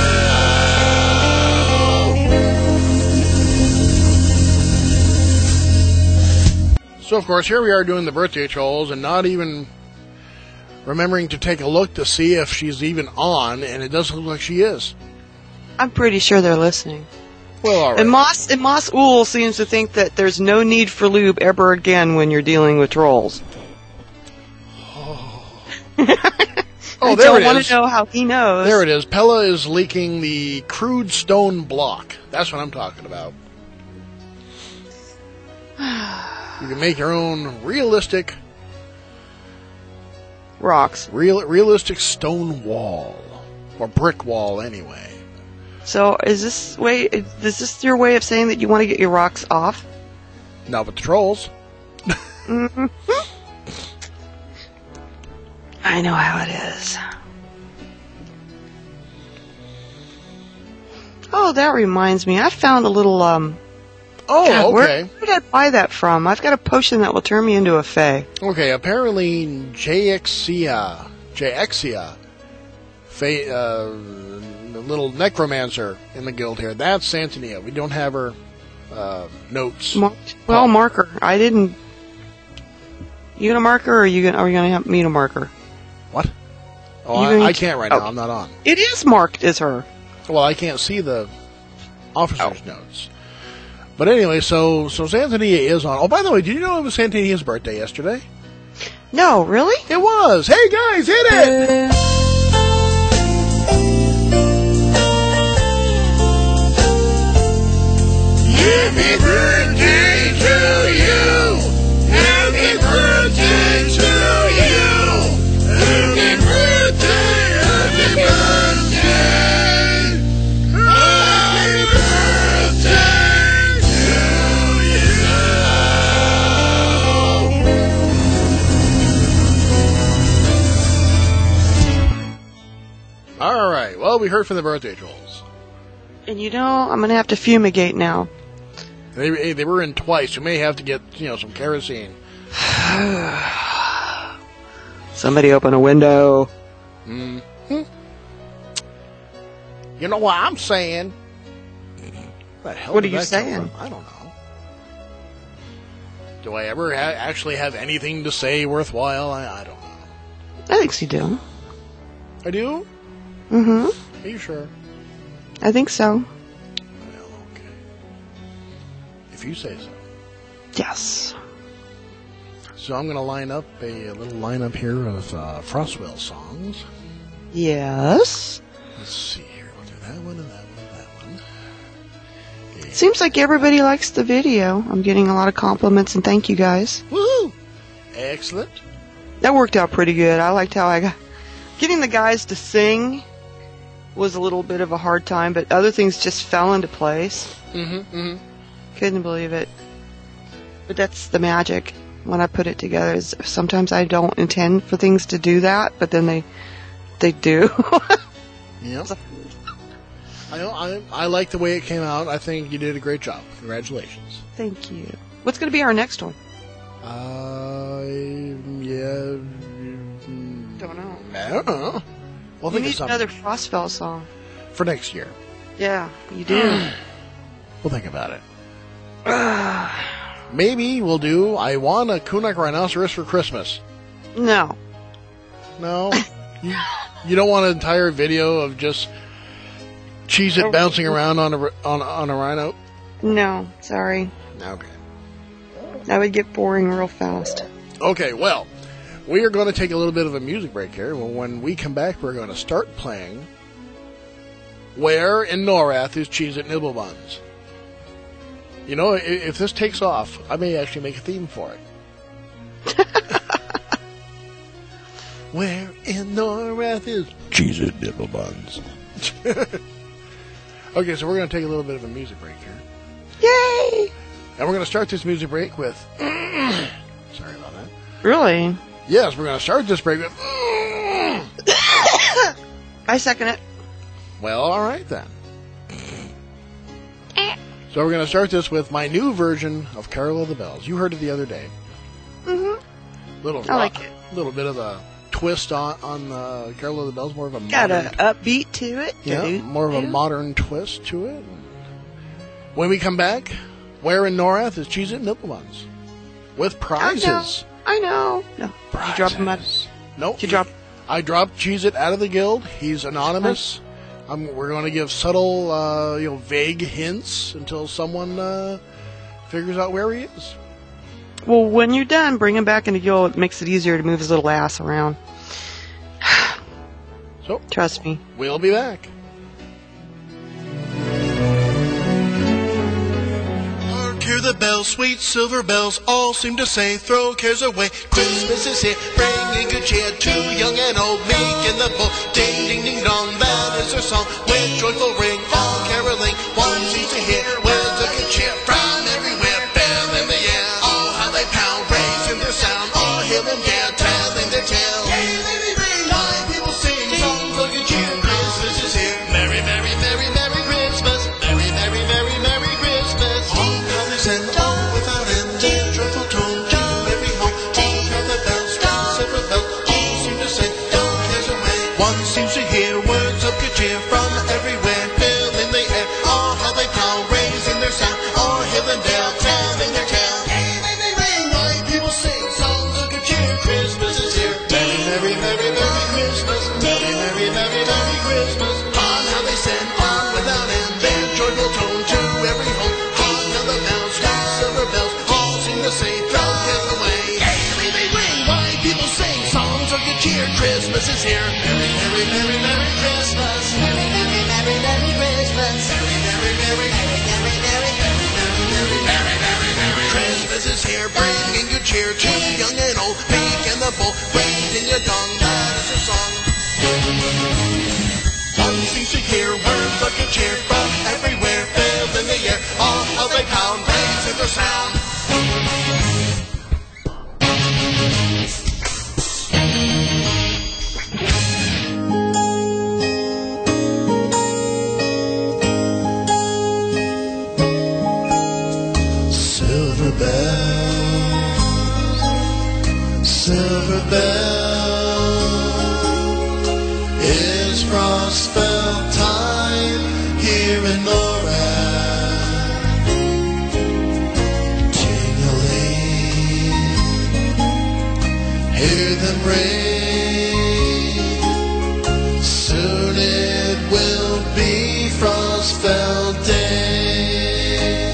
you. So, of course, here we are doing the birthday trolls and not even remembering to take a look to see if she's even on, and it doesn't look like she is. I'm pretty sure they're listening. Well, all right. And Moss and Moss Ool seems to think that there's no need for lube ever again when you're dealing with trolls. Oh, I there don't it want is. to know how he knows. There it is. Pella is leaking the crude stone block. That's what I'm talking about. You can make your own realistic, Rocks. real, realistic stone wall. Or brick wall, anyway. So is this way? Is this your way of saying that you want to get your rocks off? Not with the trolls. Mm-hmm. I know how it is. Oh, that reminds me. I found a little, um... Oh, God, where, okay. where did I buy that from? I've got a potion that will turn me into a fae. Okay, apparently Jaexia, Jaexia, fa- uh, the little necromancer in the guild here, that's Santonia. We don't have her uh, notes. Mar- well, Oh. marker. I didn't... You gonna mark her, or are you gonna, are you gonna have me to mark her? What? Oh, You I, gonna- I can't right oh. now. I'm not on. It is marked as her. Well, I can't see the officer's notes. But anyway, so so Santonia is on. Oh, by the way, did you know it was Santonia's birthday yesterday? No, really? It was. Hey guys, hit it! Happy birthday to you. Happy we heard from the birthday trolls. And you know, I'm going to have to fumigate now. They, they were in twice. You may have to get, you know, some kerosene. Somebody open a window. Mm-hmm. You know what I'm saying? What, the hell What did are you that come saying? from? I don't know. Do I ever ha- actually have anything to say worthwhile? I, I don't know. I think you do. I do? Mm-hmm. Are you sure? I think so. Well, okay. If you say so. Yes. So I'm going to line up a, a little lineup here of uh, Frostwell songs. Yes. Let's see here. We'll do that one and that one and that one. Yeah. Seems like everybody likes the video. I'm getting a lot of compliments and thank you guys. Woo! Excellent. That worked out pretty good. I liked how I got... Getting the guys to sing was a little bit of a hard time, but other things just fell into place. Mm-hmm, mm-hmm. Couldn't believe it. But that's the magic when I put it together. Is sometimes I don't intend for things to do that, but then they they do. Yep. I, I I like the way it came out. I think you did a great job. Congratulations. Thank you. What's going to be our next one? Uh, yeah. Don't know. I don't know. We'll You think of need something another Frostfell song. for next year. Yeah, you do. We'll think about it. Maybe we'll do I Want a Kunak Rhinoceros for Christmas. No. No? you, you don't want an entire video of just Cheez It bouncing around on a, on, on a rhino? No, sorry. Okay. That would get boring real fast. Okay, well, we are going to take a little bit of a music break here. Well, when we come back, we're going to start playing Where in Norath is Cheez It Nibble Buns? You know, if, if this takes off, I may actually make a theme for it. Where in Norath is Cheez It Nibble Buns? Okay, so we're going to take a little bit of a music break here. Yay! And we're going to start this music break with... Sorry about that. Really? Yes, we're going to start this break with... I second it. Well, all right then. So we're going to start this with my new version of Carol of the Bells. You heard it the other day. Mm-hmm. Little I like it. Little bit of a twist on on uh, Carol of the Bells, more of a Got modern, a upbeat to it. yeah, Do, more of a do. modern twist to it. When we come back, Where in Norath is Cheez It Nibble Buns with prizes. I know. No. Did you drop him out? No, Did you drop? I dropped Cheez It out of the guild. He's anonymous. Um, we're going to give subtle, uh, you know, vague hints until someone uh, figures out where he is. Well, when you're done, bring him back into guild. It makes it easier to move his little ass around. So, Trust me. we'll be back. Hark, hear the bells, sweet silver bells, all seem to say, throw cares away. Christmas is here, bringing good cheer to young and old, meek and the bold. Ding, ding, ding, dong, that is their song. With joyful ring, all caroling, one seems to hear, where's the good cheer from everywhere? Bell in the air, oh, how they pound, raising their sound, all hail and gale, telling their tale. Nine people sing songs of good cheer, Christmas is here. Merry, merry, merry, merry Christmas. Merry, merry, merry, merry Christmas. All colors and all without end, their joyful tone to every home. All hear the bells, sweet silver bells, all seem to say, don't cares away. One seems to hear words of good cheer from everywhere, fill in the air. All how they pound, raising their sound, all hill and dale, telling their tale. Hey, hey, hey, hey, nine people sing songs of good cheer, Christmas is here. Merry, merry, merry, merry Christmas. Merry, merry, merry, merry Christmas. On how they send on without end, their joyful tone to every home. On how the bells, sweet silver bells, all seem to say, throw cares away. Hey, hey, hey, hey, nine people sing songs of good cheer, Christmas is here. Merry, merry, merry, merry Christmas. Merry, merry, merry, merry Christmas. Merry, merry, merry, merry, merry, merry, merry, merry, merry, merry, merry Christmas is here, bringing good cheer to young and old, meek and the bold. Wait in your tongue, that is your song. One seems to hear words of good cheer from everywhere, filled in the air. All how they pound, raising their sound. rain. Soon it will be Frostfell Day.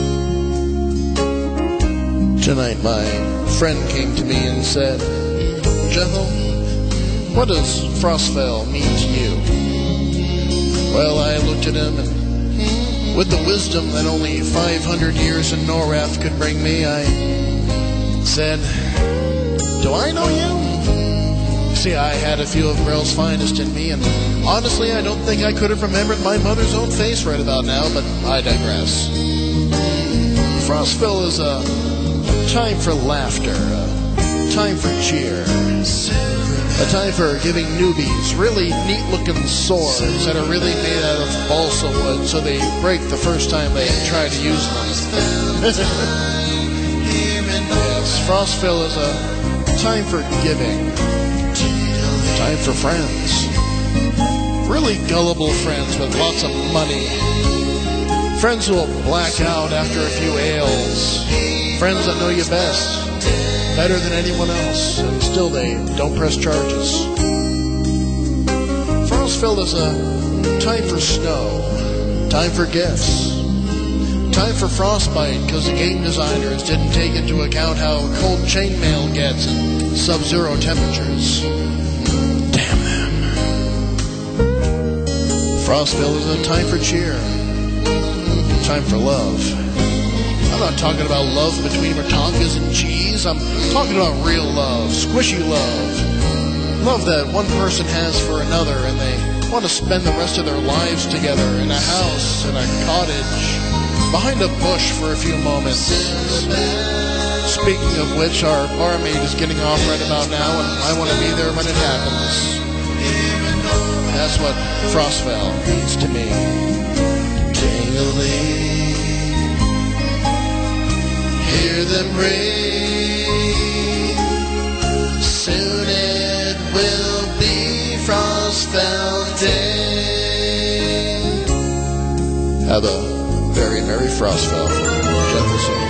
Tonight my friend came to me and said, Jethel, what does Frostfell mean to you? Well, I looked at him, and with the wisdom that only five hundred years in Norath could bring me, I said, do I know you? See, I had a few of Grell's finest in me, and honestly, I don't think I could have remembered my mother's own face right about now, but I digress. Frostfell is a time for laughter, a time for cheer, a time for giving newbies really neat-looking swords that are really made out of balsa wood so they break the first time they try to use them. Yes, Frostfell is a time for giving, time for friends. Really gullible friends with lots of money. Friends who will black out after a few ales. Friends that know you best, better than anyone else, and still they don't press charges. Frostfell is a time for snow, time for gifts, time for frostbite because the game designers didn't take into account how cold chainmail gets in sub-zero temperatures. Damn them. Frostfell is a time for cheer, time for love. I'm not talking about love between Ratonkas and cheese. I'm talking about real love, squishy love. Love that one person has for another and they want to spend the rest of their lives together in a house, in a cottage, behind a bush for a few moments. Speaking of which, our barmaid is getting off right about now and I want to be there when it happens. That's what Frostfell means to me. Ding-a-ling. Hear them ring. Soon it will be Frostfell Day. Have a very merry Frostfell from Jefferson.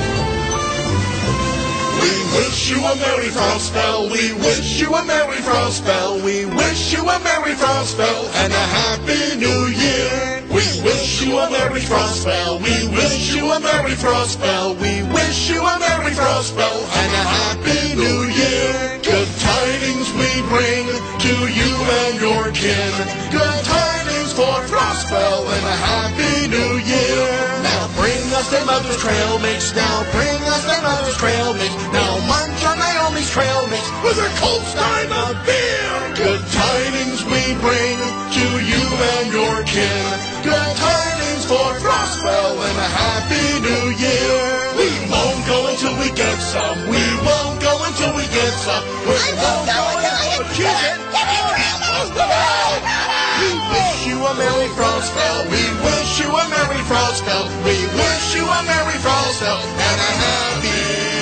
We wish you a merry Frostfell. We wish you a merry Frostfell. We wish you a merry Frostfell and a happy new year. We wish you a merry Frostfell. We wish you a merry Frostfell. We wish you a merry Frostfell and a happy new year. Good tidings we bring to you and your kin. Good tidings for Frostfell and a happy new year. Now bring us their mother's trail mix. Now bring us their mother's trail mix. Now munch on Naomi's trail mix with her cold stein of beer. Good tidings we bring to you and your kin. Good tidings for Frostfell and a happy new year. We won't go until we get some. We won't go until we get some. We won't go until we get some. We wish you a merry Frostfell. We wish you a merry Frostfell. We wish you a merry Frostfell and a happy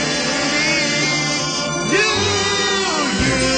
new year.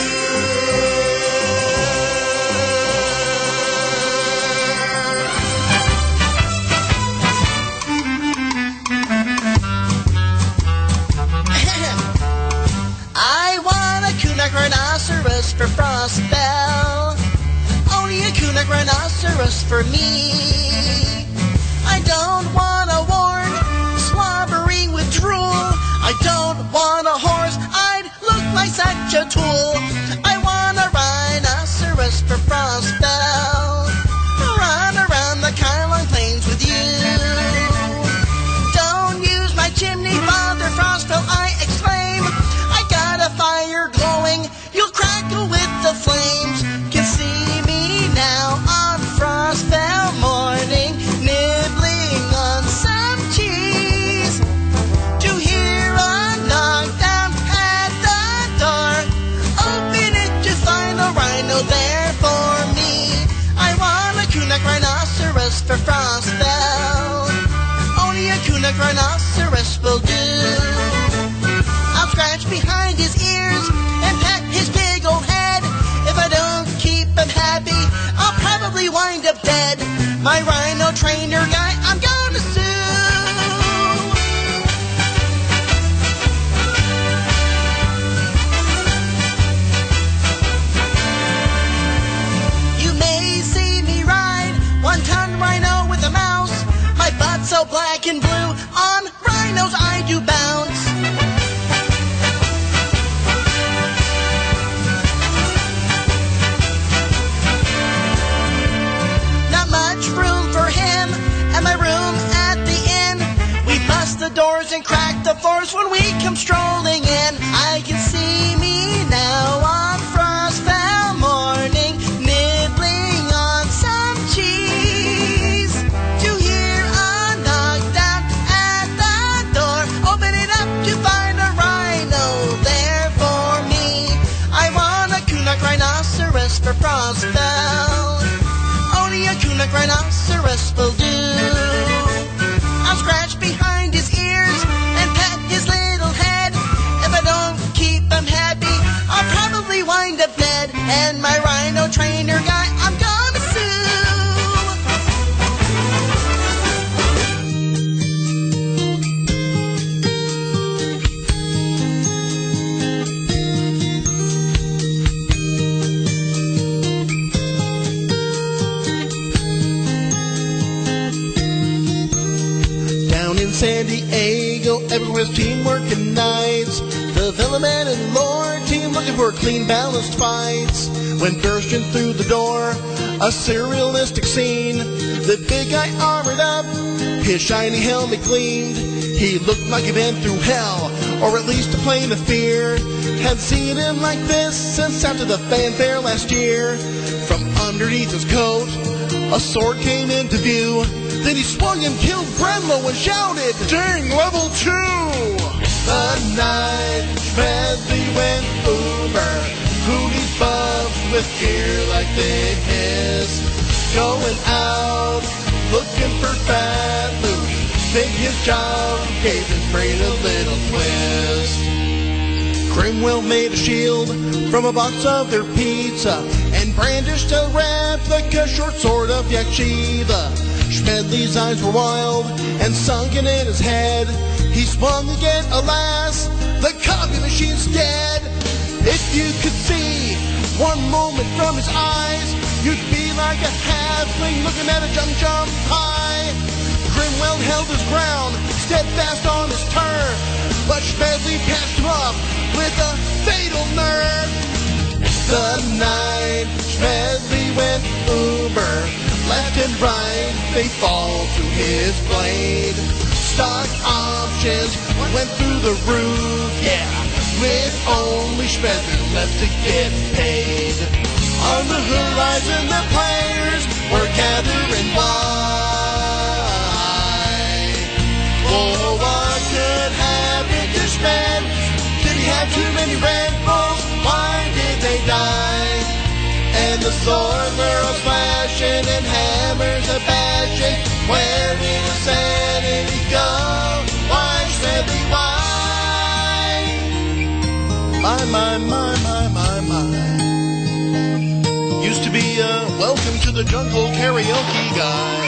I want a Kunak rhinoceros for Frostfell. Only a Kunak rhinoceros for me. I don't want a warn slobbering with drool. I don't want a horse, I'd look like such a tool. I want a rhinoceros for Frostfell. Run around the Kylon Plains with you. Don't use my chimney, Father Frostfell, I exclaim. I got a fire glowing, you'll crackle with the flames. Can see me now on Frostfell morning, nibbling on some cheese. To hear a knockdown at the door, open it to find a rhino there for me. I want a Kunak rhinoceros for Frostfell. Only a Kunak rhinoceros will do. I'll scratch behind his ears and pet his big old head. If I don't keep him happy, I'll probably wind up dead. My rhino trainer guy, I'm gonna sue. room at the inn. We bust the doors and crack the floors when we come strolling in. I can see me now on Frostfell morning, nibbling on some cheese. To hear a knock down at the door, open it up to find a rhino there for me. I want a Kunak rhinoceros for Frostfell. Only a Kunak rhinoceros will do. I'll scratch behind his ears and pat his little head. If I don't keep him happy, I'll probably wind up dead. And my rhino trainer guy, I'm gonna sue. Down in San Diego, everywhere's teamwork and nights. The Villaman and Lore team looking for clean, balanced fights. When bursting through the door, a surrealistic scene. The big guy armored up, his shiny helmet gleamed. He looked like he'd been through hell, or at least a plane of fear. Hadn't seen him like this since after the fanfare last year. From underneath his coat, a sword came into view. Then he swung and killed Brenlo and shouted, "Ding, level two!" The night Smedley went uber. Who needs buffs with gear like this? Going out, looking for fat loot. Think his job gave his brain a little twist. Grimwell made a shield from a box of their pizza and brandished a replica short sword of Yakshiva. Smedley's eyes were wild and sunken in his head. He swung again, alas, the copy machine's dead. If you could see one moment from his eyes, you'd be like a halfling looking at a jump jump high. Grimwell held his ground, steadfast on his turn, but Smedley passed him up with a fatal nerve. The night Smedley went uber, left and right, they fall to his blade. Stock options went through the roof, yeah, with only Smedley left to get paid. On the horizon, the players were gathering wide. Oh, what could happen to Smed? Did he have too many Red Bulls? Why did they die? And the sword arrows flashing and hammers a bashing. Where did the sanity go? Why, Smedley, why? My, my, my, my, my, my. Used to be a welcome to the jungle karaoke guy.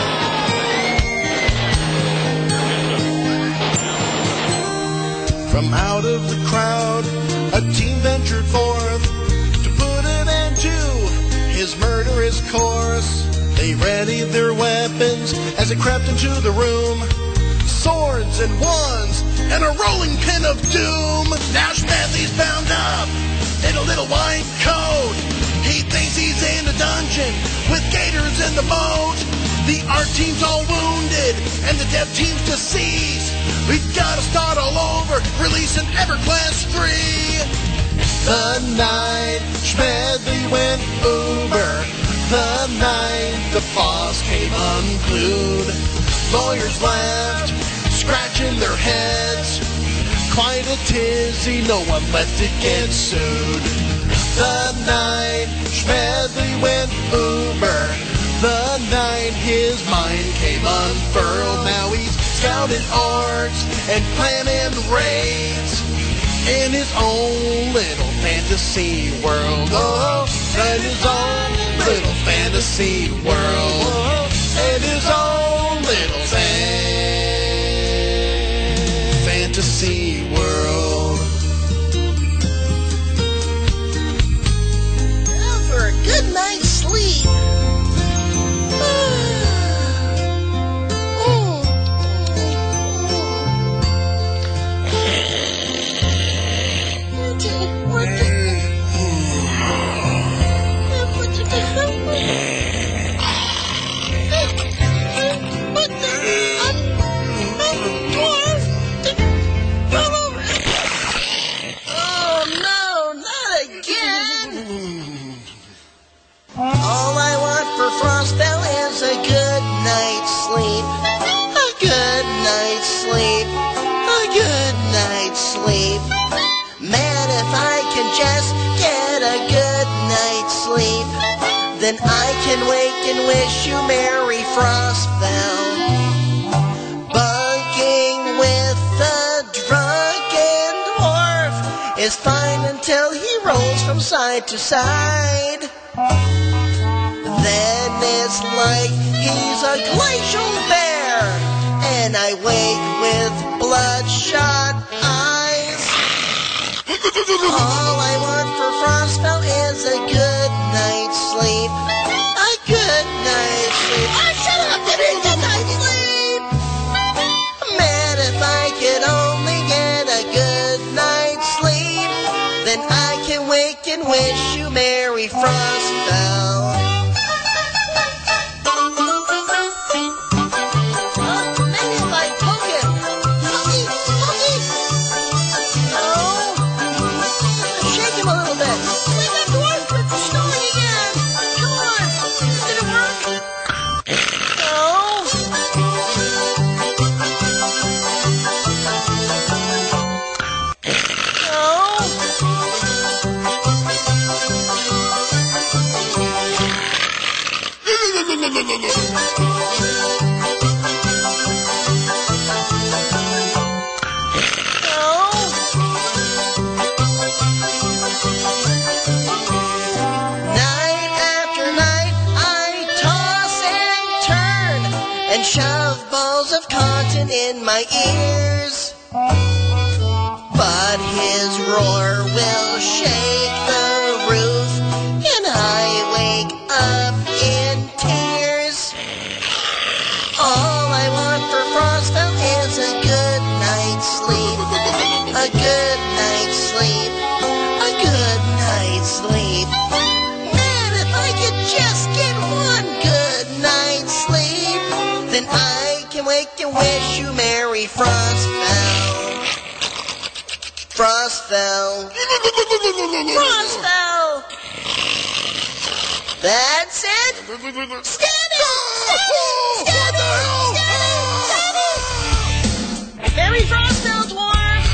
From out of the crowd, a team ventured forth to put an end to his murderous course. They readied their weapons as they crept into the room. Swords and wands and a rolling pin of doom. Now Smedley's bound up in a little white coat. He thinks he's in a dungeon with gators in the moat. The art team's all wounded and the dev team's deceased. We've gotta start all over, releasing EverQuest three. The night Smedley went uber, the night the boss came unglued. Lawyers laughed, scratching their heads. Quite a tizzy, no one left to get sued. The night Smedley went uber, the night his mind came unfurled. Now he's scouting orcs and planning raids in his own little fantasy world. Oh, in his own little fantasy world. Oh, in his own little fan- fantasy world. Now for a good night's sleep. sleep. A good night's sleep. A good night's sleep. Man, if I can just get a good night's sleep, then I can wake and wish you Merry Frostfell. Bunking with the drunken dwarf is fine until he rolls from side to side. Then it's like he's a glacial bear, and I wake with bloodshot eyes. All I want for Frostfell is a good night's sleep. A good night's sleep. Oh, shut up! Give me a good night's sleep! Man, if I could only get a good night's sleep, then I can wake and wish you Merry Frostfell. In my ears, but his roar will shake the roof, and I wake up in tears. All I want for Frostfell is a good night's sleep, a good night's sleep, a good night's sleep. Man, if I could just get one good night's sleep, then I can wake and wish you Merry Frostfell. Frostfell. Frostfell. That's it. Stand it. Stand it. Stand it. Stand it. Merry Frostfell, dwarf.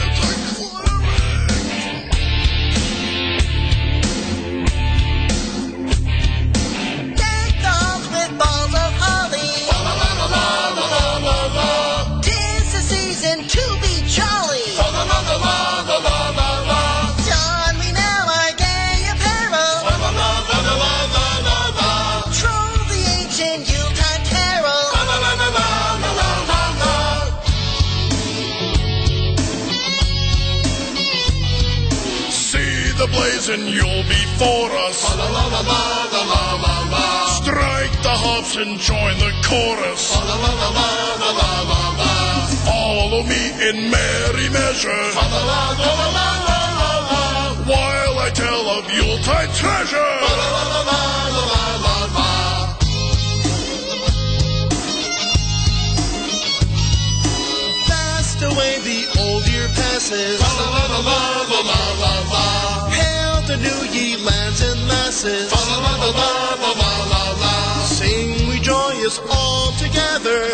Deck dolls with balls of holly. Tis the season to be jolly. Don we now our gay apparel. Troll the ancient Yuletide carol. See the blazing Yule before us. Strike the harps and join the chorus. Follow me in merry measure, while I tell of Yuletide treasure. Fast away the old year passes. Hail the new ye lads and lasses. Sing we joyous all together,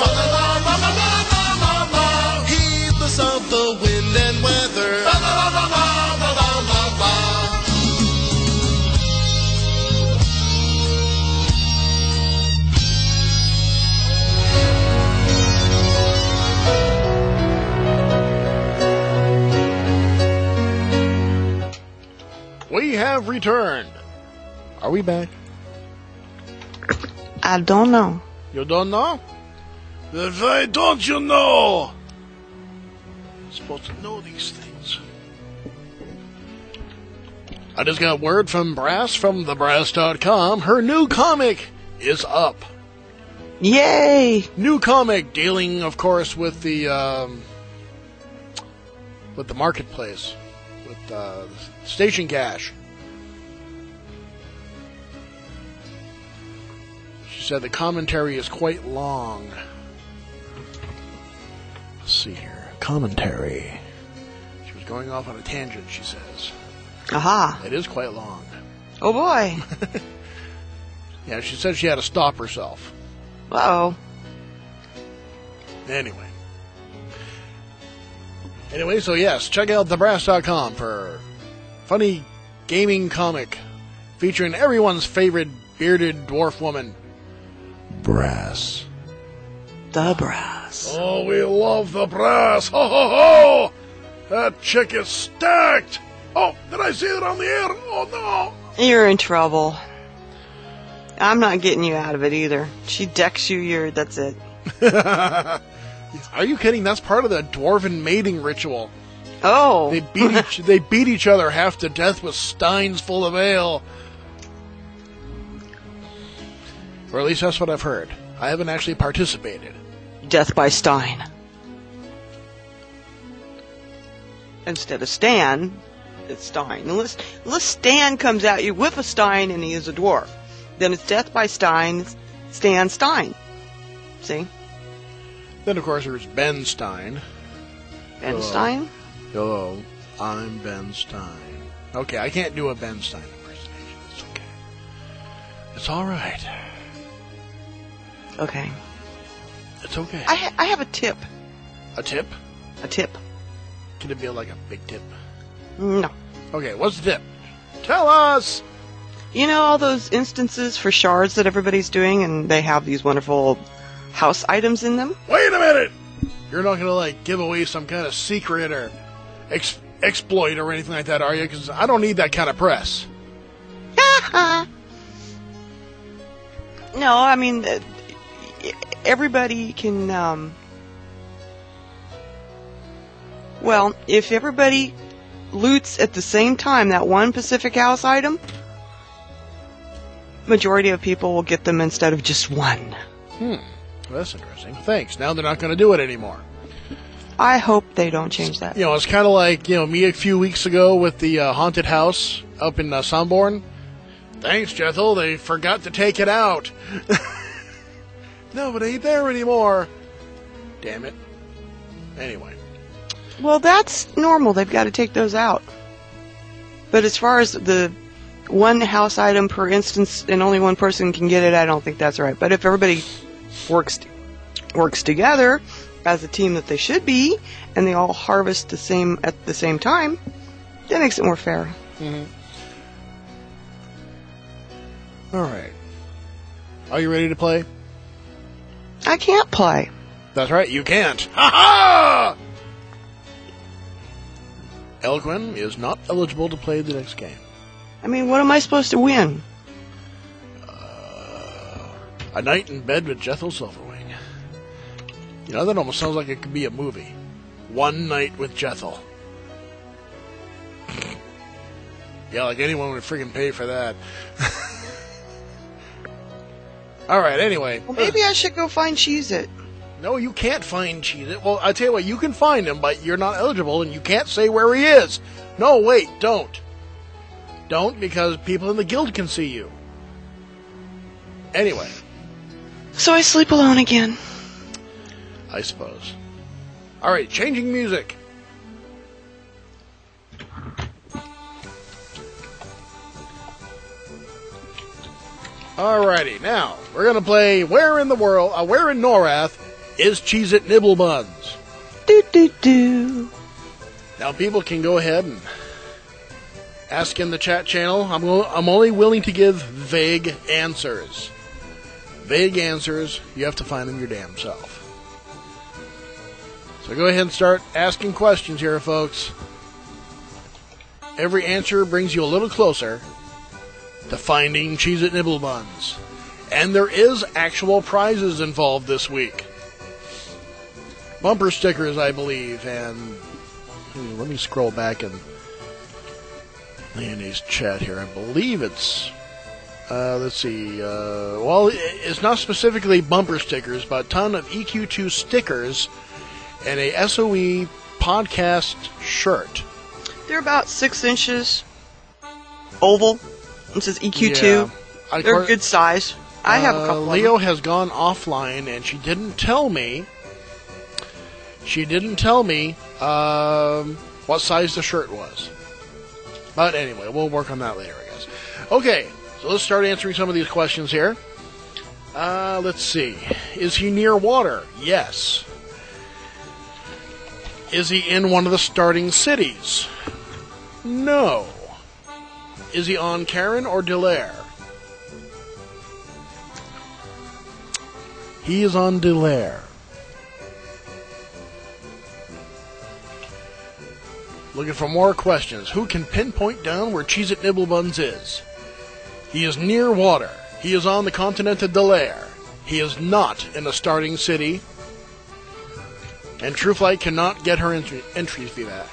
heedless of the wind and weather. We have returned. Are we back? I don't know. You don't know? Then why don't you know? You're supposed to know these things. I just got word from Brass from the brass dot com. Her new comic is up. Yay! New comic dealing, of course, with the um, with the marketplace, with uh, Station Cash. She said the commentary is quite long. Let's see here. Commentary. She was going off on a tangent, she says. Aha. It is quite long. Oh boy. Yeah, she said she had to stop herself. Uh-oh. Anyway. Anyway, so yes, check out the brass dot com for funny gaming comic featuring everyone's favorite bearded dwarf woman, Brass. The Brass. Oh, we love the Brass. Ho, ho, ho! That chick is stacked. Oh, did I see it on the air? Oh, no. You're in trouble. I'm not getting you out of it either. She decks you, you're, that's it. Are you kidding? That's part of the dwarven mating ritual. Oh. They beat each they beat each other half to death with steins full of ale. Or at least that's what I've heard. I haven't actually participated. Death by Stein. Instead of Stan, it's Stein. Unless, unless Stan comes at you with a Stein and he is a dwarf, then it's Death by Stein, Stan Stein. See? Then, of course, there's Ben Stein. Ben Hello. Stein? Hello, I'm Ben Stein. Okay, I can't do a Ben Stein impersonation. It's okay. It's all right. Okay. It's okay. I, ha- I have a tip. A tip? A tip. Can it be like a big tip? No. Okay, what's the tip? Tell us! You know all those instances for shards that everybody's doing, and they have these wonderful house items in them? Wait a minute! You're not gonna, like, give away some kind of secret or ex- exploit or anything like that, are you? Because I don't need that kind of press. No, I mean, uh, everybody can, um... Well, if everybody loots at the same time that one Pacific House item, majority of people will get them instead of just one. Hmm. Well, that's interesting. Thanks. Now they're not going to do it anymore. I hope they don't change that. You know, it's kind of like, you know, me a few weeks ago with the uh, haunted house up in uh, Sunborn. Thanks, Jethel. They forgot to take it out. No, but it ain't there anymore. Damn it. Anyway. Well, that's normal. They've got to take those out. But as far as the one house item per instance and only one person can get it, I don't think that's right. But if everybody works works together as a team that they should be, and they all harvest the same at the same time, that makes it more fair. Mm-hmm. All right. Are you ready to play? I can't play. That's right, you can't. Ha ha! Elquin is not eligible to play the next game. I mean, what am I supposed to win? Uh, a night in bed with Jethel Silverwing. You know, that almost sounds like it could be a movie. One Night with Jethel. Yeah, like anyone would freaking pay for that. Alright, anyway. Well, maybe I should go find Cheez-It. No, you can't find Cheez-It. Well, I tell you what, you can find him, but you're not eligible, and you can't say where he is. No, wait, don't. Don't, because people in the guild can see you. Anyway. So I sleep alone again. I suppose. Alright, changing music. Alrighty, now, we're gonna play Where in the World, uh, Where in Norath is Cheez-It Nibble Buns? Do do do. Now, people can go ahead and ask in the chat channel. I'm, I'm only willing to give vague answers. Vague answers, you have to find them your damn self. So go ahead and start asking questions here, folks. Every answer brings you a little closer to finding Cheez-It Nibble Buns. And there is actual prizes involved this week. Bumper stickers, I believe, and hmm, let me scroll back and Leonie's chat here. I believe it's, uh, let's see, uh, well, it's not specifically bumper stickers, but a ton of E Q two stickers and a S O E podcast shirt. They're about six inches oval. It says E Q two. Yeah. I- They're good size. I have a Uh, couple Leo of them. has gone offline, and she didn't tell me. She didn't tell me um, what size the shirt was. But anyway, we'll work on that later, I guess. Okay, so let's start answering some of these questions here. Uh, let's see. Is he near water? Yes. Is he in one of the starting cities? No. Is he on Karen or Delaire? He is on Delaire. Looking for more questions. Who can pinpoint down where Cheez-It Nibblebuns is? He is near water. He is on the continent of Delaire. He is not in a starting city. And TrueFlight cannot get her entry, entry fee back.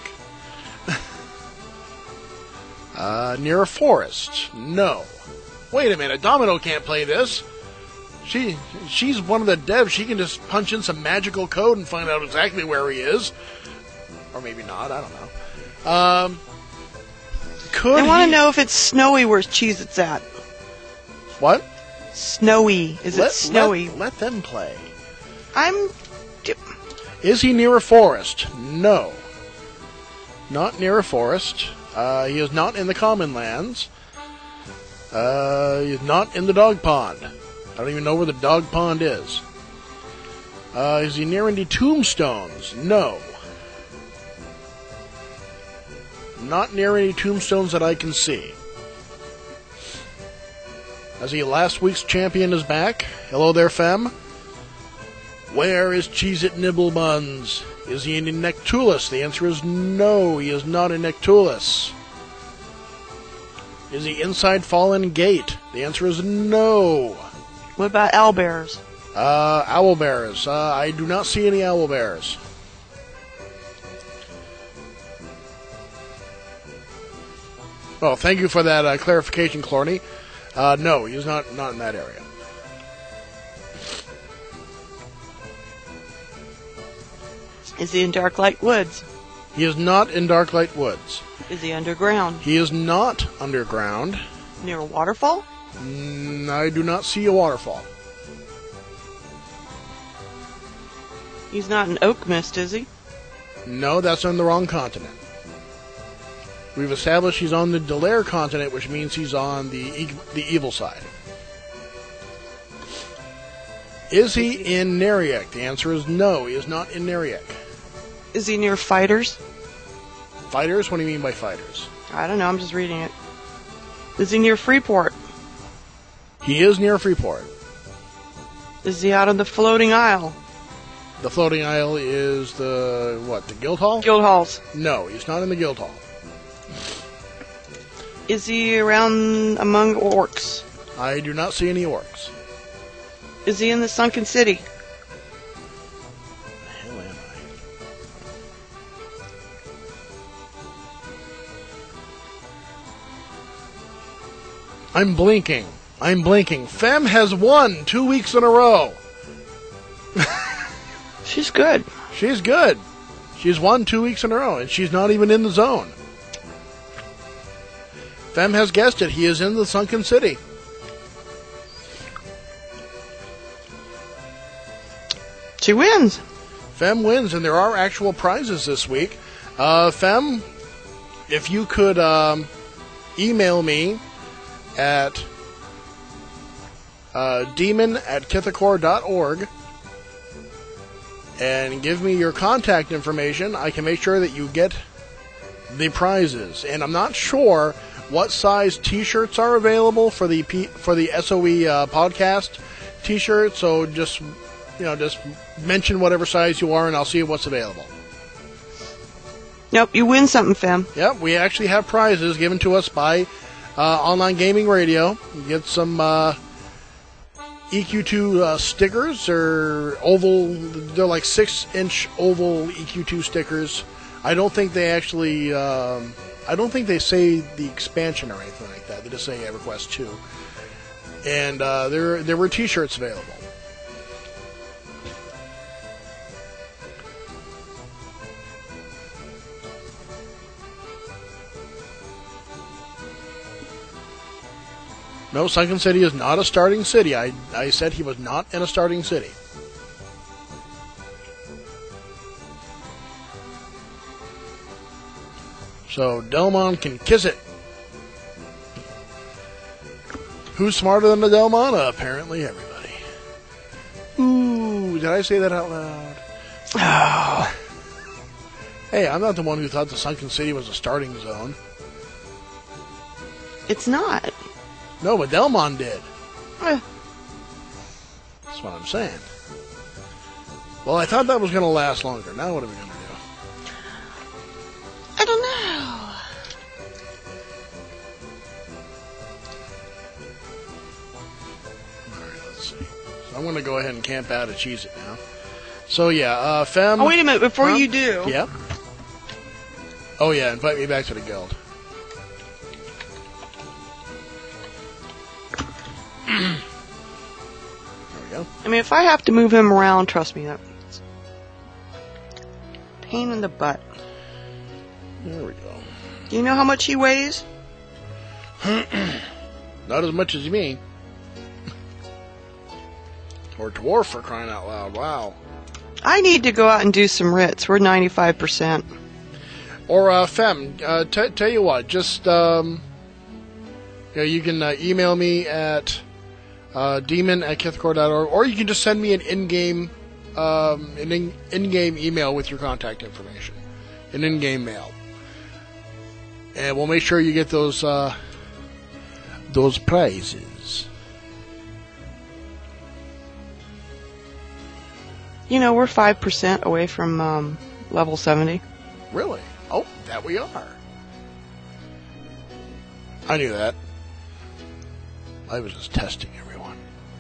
uh, near a forest? No. Wait a minute, Domino can't play this. She, she's one of the devs. She can just punch in some magical code and find out exactly where he is. Or maybe not, I don't know. Um, could I want he... to know if it's snowy where Cheez-It's at. What? Snowy. Is let, it snowy? Let, let them play. I'm... Is he near a forest? No. Not near a forest. Uh, he is not in the Common Lands. Uh, he is not in the Dog Pond. I don't even know where the Dog Pond is. Uh, is he near any tombstones? No. Not near any tombstones that I can see. As he last week's champion is back. Hello there, Fem. Where is Cheez-It Nibblebuns? Is he in Nectulus? The answer is no, he is not in Nectulus. Is he inside Fallen Gate? The answer is no. What about owlbears? Uh, owlbears. Uh, I do not see any owlbears. Oh, thank you for that uh, clarification, Clorny. Uh, no, he is not, not in that area. Is he in Darklight Woods? He is not in Darklight Woods. Is he underground? He is not underground. Near a waterfall? Mm, I do not see a waterfall. He's not in Oak Mist, is he? No, that's on the wrong continent. We've established he's on the Delaire continent, which means he's on the e- the evil side. Is he in Neriak? The answer is no, he is not in Neriak. Is he near fighters? Fighters? What do you mean by fighters? I don't know, I'm just reading it. Is he near Freeport? He is near Freeport. Is he out on the floating isle? The floating isle is the, what, the Guild Hall? Guild halls. No, he's not in the Guild Hall. Is he around among orcs? I do not see any orcs. Is he in the Sunken City? The hell am I? I'm blinking. I'm blinking. Fem has won two weeks in a row. She's good. She's good. She's won two weeks in a row, and she's not even in the zone. Fem has guessed it. He is in the Sunken City. She wins. Fem wins, and there are actual prizes this week. Uh, Fem, if you could um, email me at uh, demon at kithakor dot org and give me your contact information, I can make sure that you get the prizes. And I'm not sure what size T-shirts are available for the P- for the S O E uh, podcast T-shirt. So just you know, just mention whatever size you are, and I'll see what's available. Nope, you win something, Fem. Yep, we actually have prizes given to us by uh, Online Gaming Radio. You get some uh, E Q two uh, stickers, or oval. They're like six-inch oval E Q two stickers. I don't think they actually. Um, I don't think they say the expansion or anything like that. They just say EverQuest two. And uh, there there were T-shirts available. No, Sunken City is not a starting city. I, I said he was not in a starting city. So Delmon can kiss it. Who's smarter than the Delmon? Uh, apparently everybody. Ooh, did I say that out loud? Oh. Hey, I'm not the one who thought the Sunken City was a starting zone. It's not. No, but Delmon did. Eh. That's what I'm saying. Well, I thought that was going to last longer. Now what are we going to do? I don't know. Alright, let's see. So I'm going to go ahead and camp out at Cheez-It now. So yeah, uh, Fem... Oh, wait a minute. Before Huh? you do... Yeah? Oh yeah, invite me back to the guild. There we go. I mean, if I have to move him around, trust me, that's pain in the butt. There we go. Do you know how much he weighs? Not as much as you mean. Or dwarf, for crying out loud. Wow. I need to go out and do some writs. We're ninety-five percent. Or, uh, Fem, uh, t- tell you what, just, um, you know, you can uh, email me at uh, demon at kithcore dot org, or you can just send me an in-game, um, an in- in-game email with your contact information. An in-game mail. And we'll make sure you get those, uh, those prizes. You know, we're five percent away from um, level seventy. Really? Oh, that we are. I knew that. I was just testing everyone.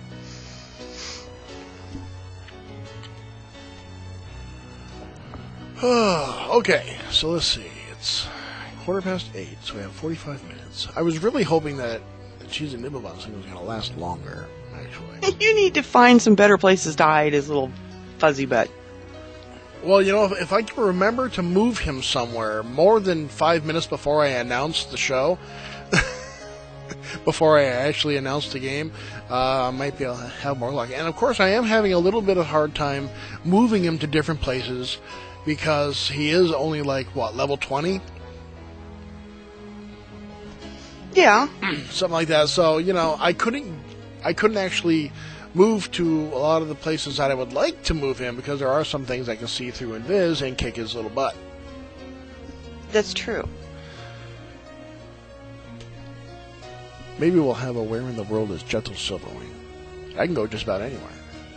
Okay, so let's see. It's quarter past eight, so we have forty-five minutes. I was really hoping that the Cheese and Nibblebon thing was going to last longer, actually. You need to find some better places to hide his little fuzzy butt. Well, you know, if, if I can remember to move him somewhere more than five minutes before I announce the show, before I actually announce the game, uh, I might be able to have more luck. And of course, I am having a little bit of a hard time moving him to different places because he is only like, what, level twenty? Yeah. Something like that. So, you know, I couldn't, I couldn't actually move to a lot of the places that I would like to move him because there are some things I can see through Invis and kick his little butt. That's true. Maybe we'll have a Where in the World is Gentle Silverwing. I can go just about anywhere.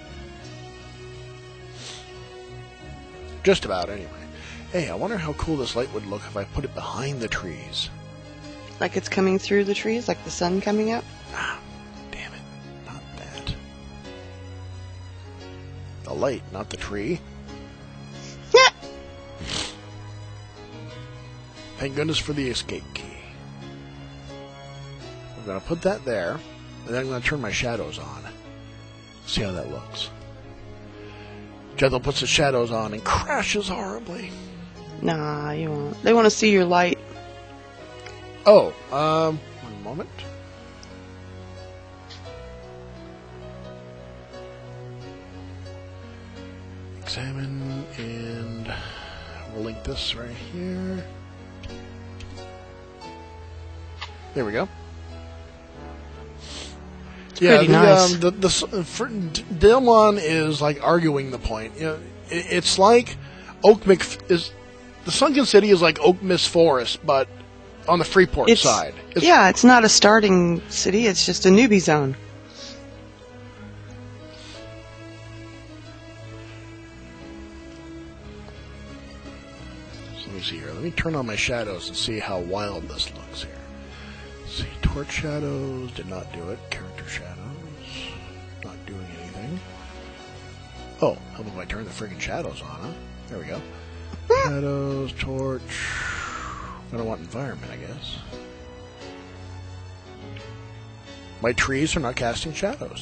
Just about anyway. Hey, I wonder how cool this light would look if I put it behind the trees. Like it's coming through the trees, like the sun coming up? Ah, damn it. Not that. The light, not the tree. Thank goodness for the escape key. I'm going to put that there, and then I'm going to turn my shadows on. See how that looks. Jethel puts the shadows on and crashes horribly. Nah, you won't. They want to see your light. Oh, um, one moment. Examine, and we'll link this right here. There we go. It's yeah, pretty the, nice. um, the, the, for, Dilmon is like arguing the point. You know, it, it's like Oak Mc, is the Sunken City is like Oak Miss Forest, but on the Freeport It's- side. It's, Yeah, it's not a starting city, it's just a newbie zone. So let me see here. Let me turn on my shadows and see how wild this looks here. Let's see, torch shadows did not do it. Character shadows not doing anything. Oh, how about if I turn the friggin' shadows on, huh? There we go. Shadows, torch. I don't want environment, I guess. My trees are not casting shadows.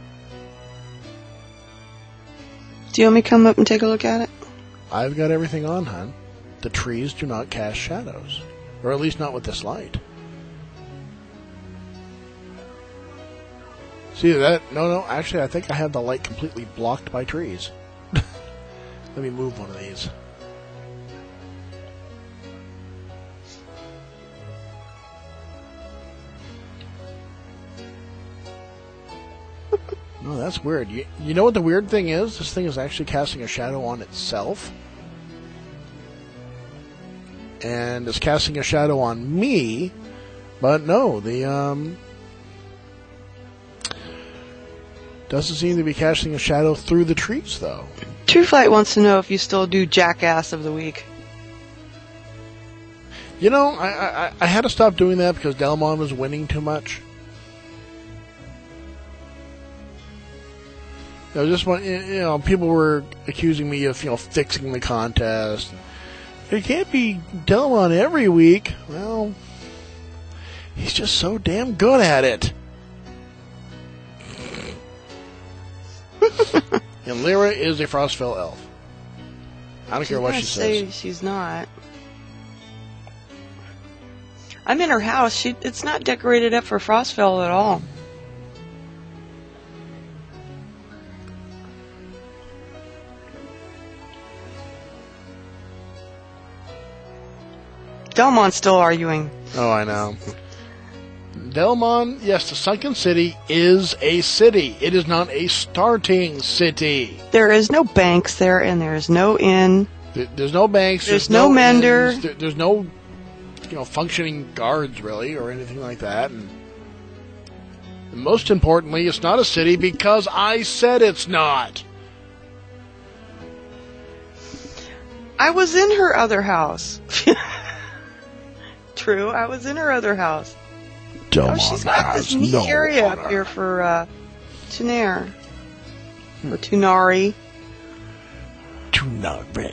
Do you want me to come up and take a look at it? I've got everything on, hon. The trees do not cast shadows. Or at least not with this light. See that? No, no, actually I think I have the light completely blocked by trees. Let me move one of these. No, that's weird. You, you know what the weird thing is? This thing is actually casting a shadow on itself. and is casting a shadow on me. But no, the um, doesn't seem to be casting a shadow through the trees, though. True Flight wants to know if you still do Jackass of the Week. You know, I, I, I had to stop doing that because Delmon was winning too much. You know, just when, you know, people were accusing me of, you know, fixing the contest. It can't be Delmon every week. Well, he's just so damn good at it. And Lyra is a Frostfell elf. I don't She's care what gonna she say says. she's not. I'm in her house. She it's not decorated up for Frostfell at all. Delmon's still arguing. Oh, I know. Delmon, yes, the Sunken City is a city. It is not a starting city. There is no banks there, and there is no inn. There- There's no banks. There's no mender. inns, there- There's no, you know, functioning guards really, or anything like that. And most importantly, it's not a city because I said it's not. I was in her other house. True, I was in her other house. Delmon Oh, she's got this neat no area honor. up here for uh, Tunair. Or Tunari. Tunari.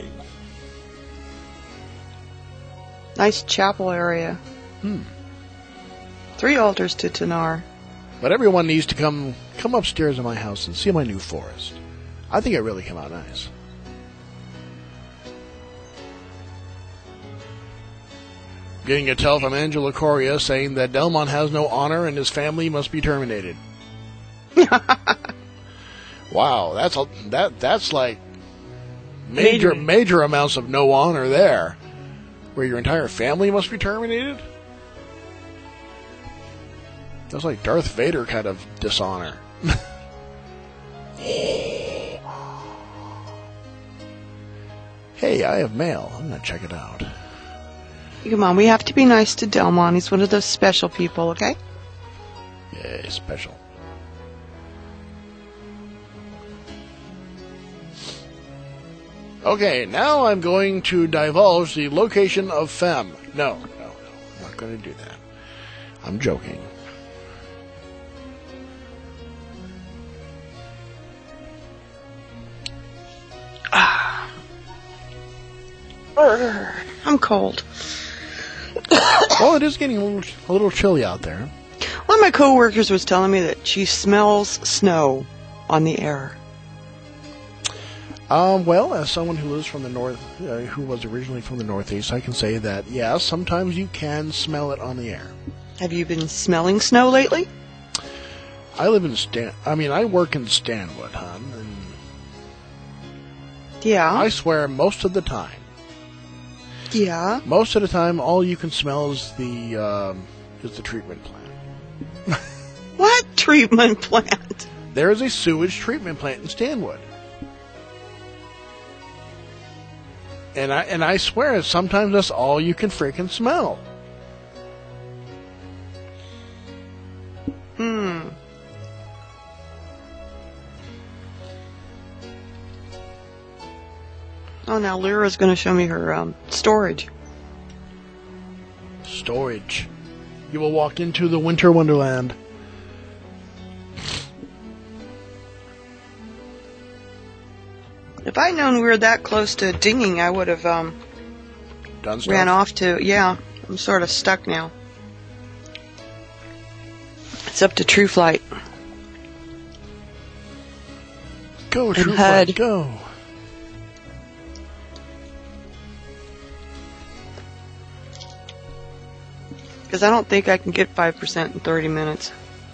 Nice chapel area. Hmm. Three altars to Tunar. But everyone needs to come come upstairs in my house and see my new forest. I think it really came out nice. Getting a tell from Angela Coria saying that Delmon has no honor and his family must be terminated. Wow, that's a, that that's like major Major. major amounts of no honor there, where your entire family must be terminated. That's like Darth Vader kind of dishonor. Hey, I have mail. I'm gonna check it out. Come on, we have to be nice to Delmon. He's one of those special people, okay? Yeah, special. Okay, now I'm going to divulge the location of Fem. No, no, no. I'm not going to do that. I'm joking. I'm cold. Well, it is getting a little, a little chilly out there. One of my coworkers was telling me that she smells snow on the air. Um, well, as someone who lives from the north, uh, who was originally from the northeast, I can say that, yeah, sometimes you can smell it on the air. Have you been smelling snow lately? I live in Stan... I mean, I work in Stanwood, hon, and Yeah. I swear most of the time, Yeah. most of the time, all you can smell is the, um, is the treatment plant. What treatment plant? There is a sewage treatment plant in Stanwood. And I and I swear, sometimes that's all you can freaking smell. Hmm. Oh, now Lyra's going to show me her um, storage. Storage. You will walk into the winter wonderland. If I'd known we were that close to dinging, I would have um, Done stuff. ran off to. Yeah, I'm sort of stuck now. It's up to True Flight. Go, And True Hud. Flight, go. Because I don't think I can get five percent in thirty minutes.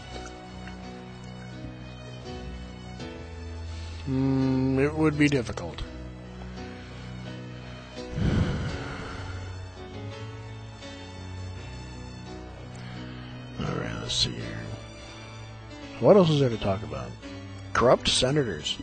Mm, it would be difficult. Alright, let's see here. What else is there to talk about? Corrupt senators.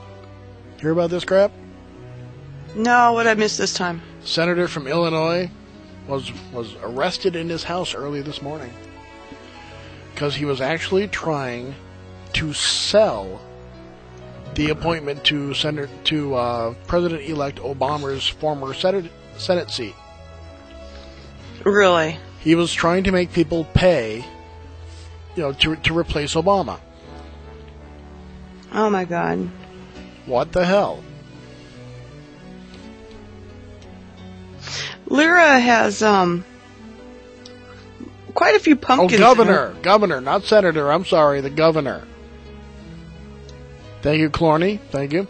Hear about this crap? No, what I missed this time? Senator from Illinois was was arrested in his house early this morning because he was actually trying to sell the appointment to Senator to uh, President-elect Obama's former Senate Senate seat. Really? He was trying to make people pay, you know, to to replace Obama. Oh my God. What the hell? Lyra has um quite a few Oh, pumpkins. governor, governor, not senator. I'm sorry, the governor. Thank you, Clorney. Thank you.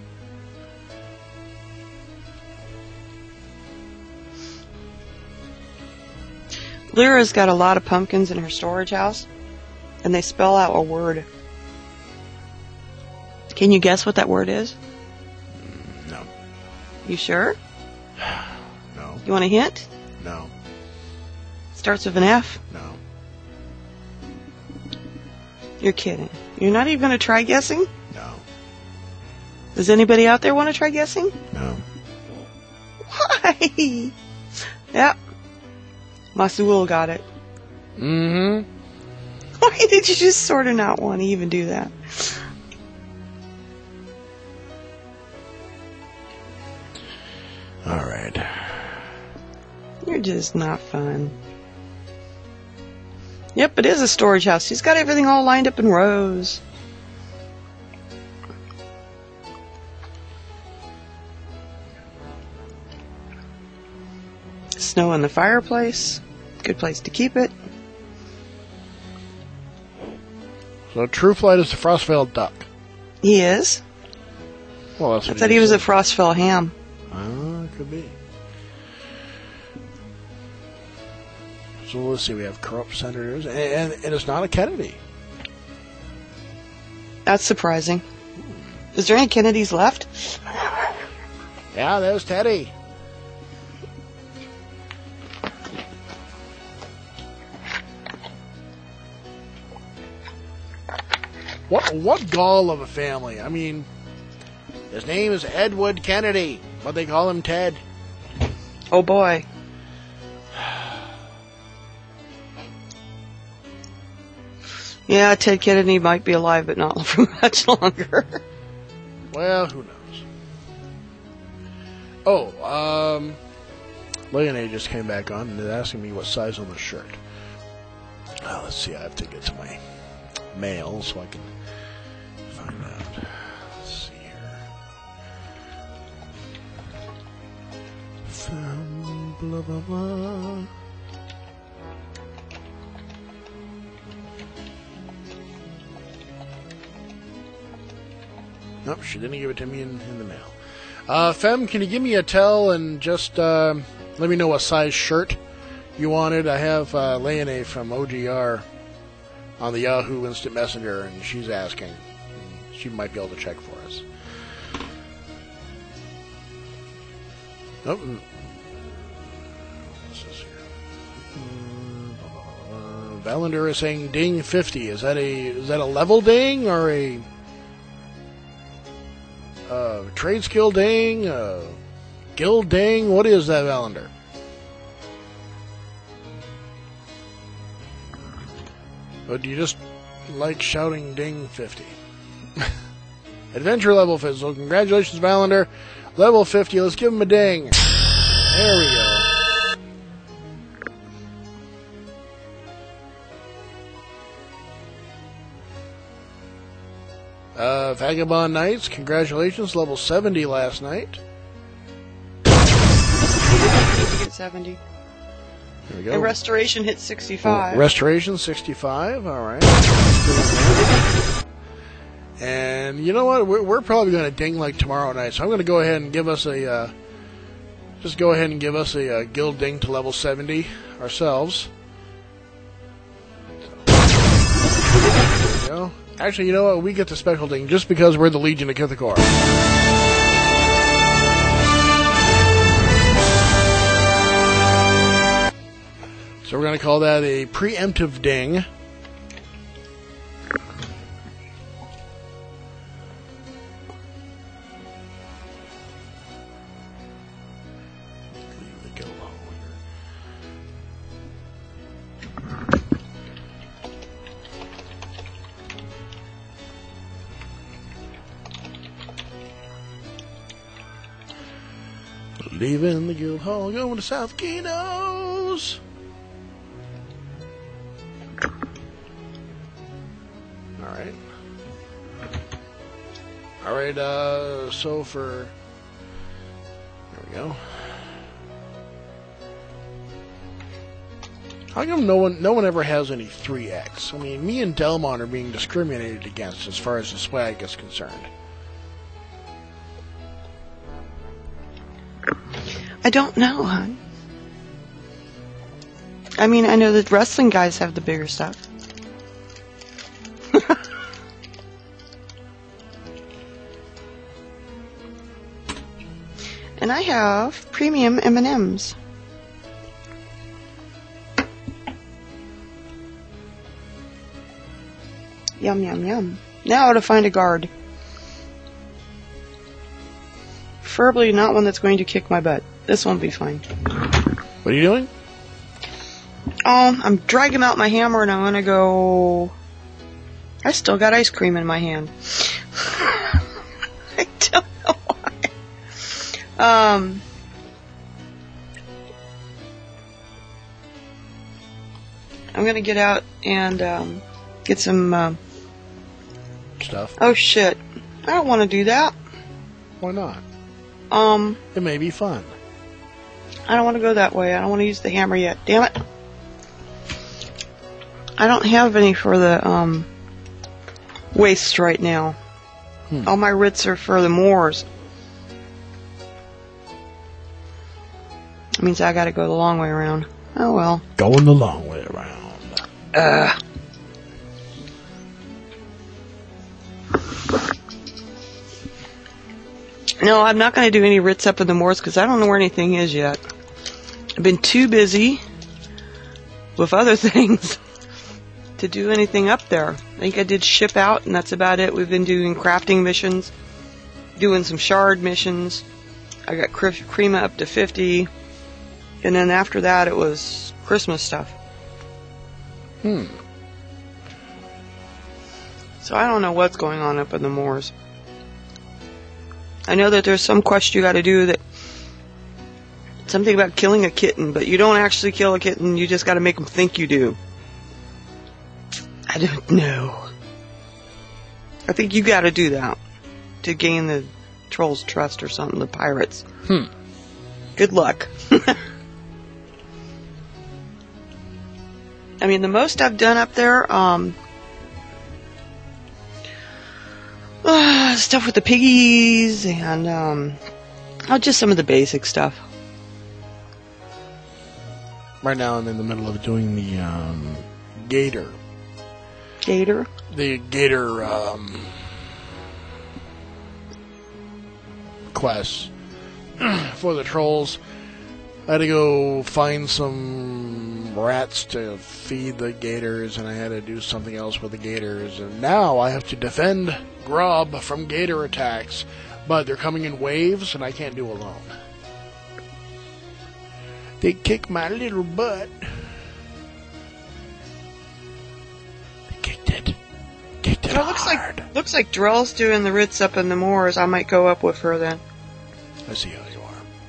Lyra's got a lot of pumpkins in her storage house, and they spell out a word. Can you guess what that word is? No. You sure? No. You want a hint? No. Starts with an F? No. You're kidding. You're not even going to try guessing? No. Does anybody out there want to try guessing? No. Why? Yep. Masul got it. Mm-hmm. Why did you just sort of not want to even do that? All right. You're just not fun. Yep, it is a storage house. He's got everything all lined up in rows. Snow in the fireplace. Good place to keep it. So True Flight is the Frostveil duck. He is. Well, that's I what thought he was a said. Frostfell ham. Ah, it could be. So let's see. We have corrupt senators, and, and, and it's not a Kennedy. That's surprising. Is there any Kennedys left? Yeah, there's Teddy. What what gall of a family? I mean, his name is Edward Kennedy, but they call him Ted. Oh boy. Yeah, Ted Kennedy might be alive, but not for much longer. Well, who knows? Oh, um, Leonard just came back on and is asking me what size on the shirt. Oh, let's see. I have to get to my mail so I can find out. Let's see here. Fem, blah, blah, blah. Nope, she didn't give it to me in, in the mail. Uh, Fem, can you give me a tell and just uh, let me know what size shirt you wanted? I have uh, Leone from O G R on the Yahoo Instant Messenger, and she's asking. She might be able to check for us. Nope. What's this here? Uh, Valander is saying ding fifty. Is that a is that a level ding or a uh, trade skill ding? Uh, guild ding? What is that, Valander? But do you just like shouting ding fifty? Adventure level fifty. So congratulations, Valander. Level fifty. Let's give him a ding. There we go. Uh, Vagabond Knights, congratulations. Level seventy last night. Get seventy. There we go. And Restoration hit sixty-five. Restoration sixty-five. All right. And you know what? We're, we're probably going to ding like tomorrow night. So I'm going to go ahead and give us a, uh, just go ahead and give us a uh, guild ding to level seventy ourselves. There we go. Actually, you know what? We get the special ding just because we're the Legion of Kithakor. So we're going to call that a preemptive ding. Leaving the guild hall, going to South Kinos. Alright. Alright, uh, so for... There we go. How come no one, no one ever has any three X? I mean, me and Delmon are being discriminated against as far as the swag is concerned. I don't know, hon. I mean, I know that wrestling guys have the bigger stuff. And I have premium M and M's. Yum, yum, yum. Now to find a guard. Preferably not one that's going to kick my butt. This one will be fine. What are you doing? Oh, I'm dragging out my hammer and I'm going to go... I still got ice cream in my hand. I don't know why. Um... I'm going to get out and um, get some... Uh, Stuff. oh, shit. I don't want to do that. Why not? Um... It may be fun. I don't want to go that way. I don't want to use the hammer yet. Damn it. I don't have any for the um, waist right now. Hmm. All my writs are for the Moors. That means I gotta go the long way around. Oh well. Going the long way around. Uh. No, I'm not going to do any writs up in the Moors because I don't know where anything is yet. I've been too busy with other things to do anything up there. I think I did ship out, and that's about it. We've been doing crafting missions, doing some shard missions. I got Crema up to fifty, and then after that it was Christmas stuff. Hmm. So I don't know what's going on up in the Moors. I know that there's some quest you got to do that something about killing a kitten, but you don't actually kill a kitten. You just got to make them think you do. I don't know. I think you got to do that to gain the trolls' trust or something. The pirates. Hmm. Good luck. I mean, the most I've done up there, um, uh, stuff with the piggies and um, oh, just some of the basic stuff. Right now I'm in the middle of doing the um, gator. Gator? The gator um, quest for the trolls. I had to go find some rats to feed the gators, and I had to do something else with the gators. And now I have to defend Grub from gator attacks, but they're coming in waves, and I can't do alone. They kick my little butt. They kicked it. Kicked it Well, it looks hard. like looks like Drell's doing the Ritz up in the Moors. I might go up with her then. I see how you are.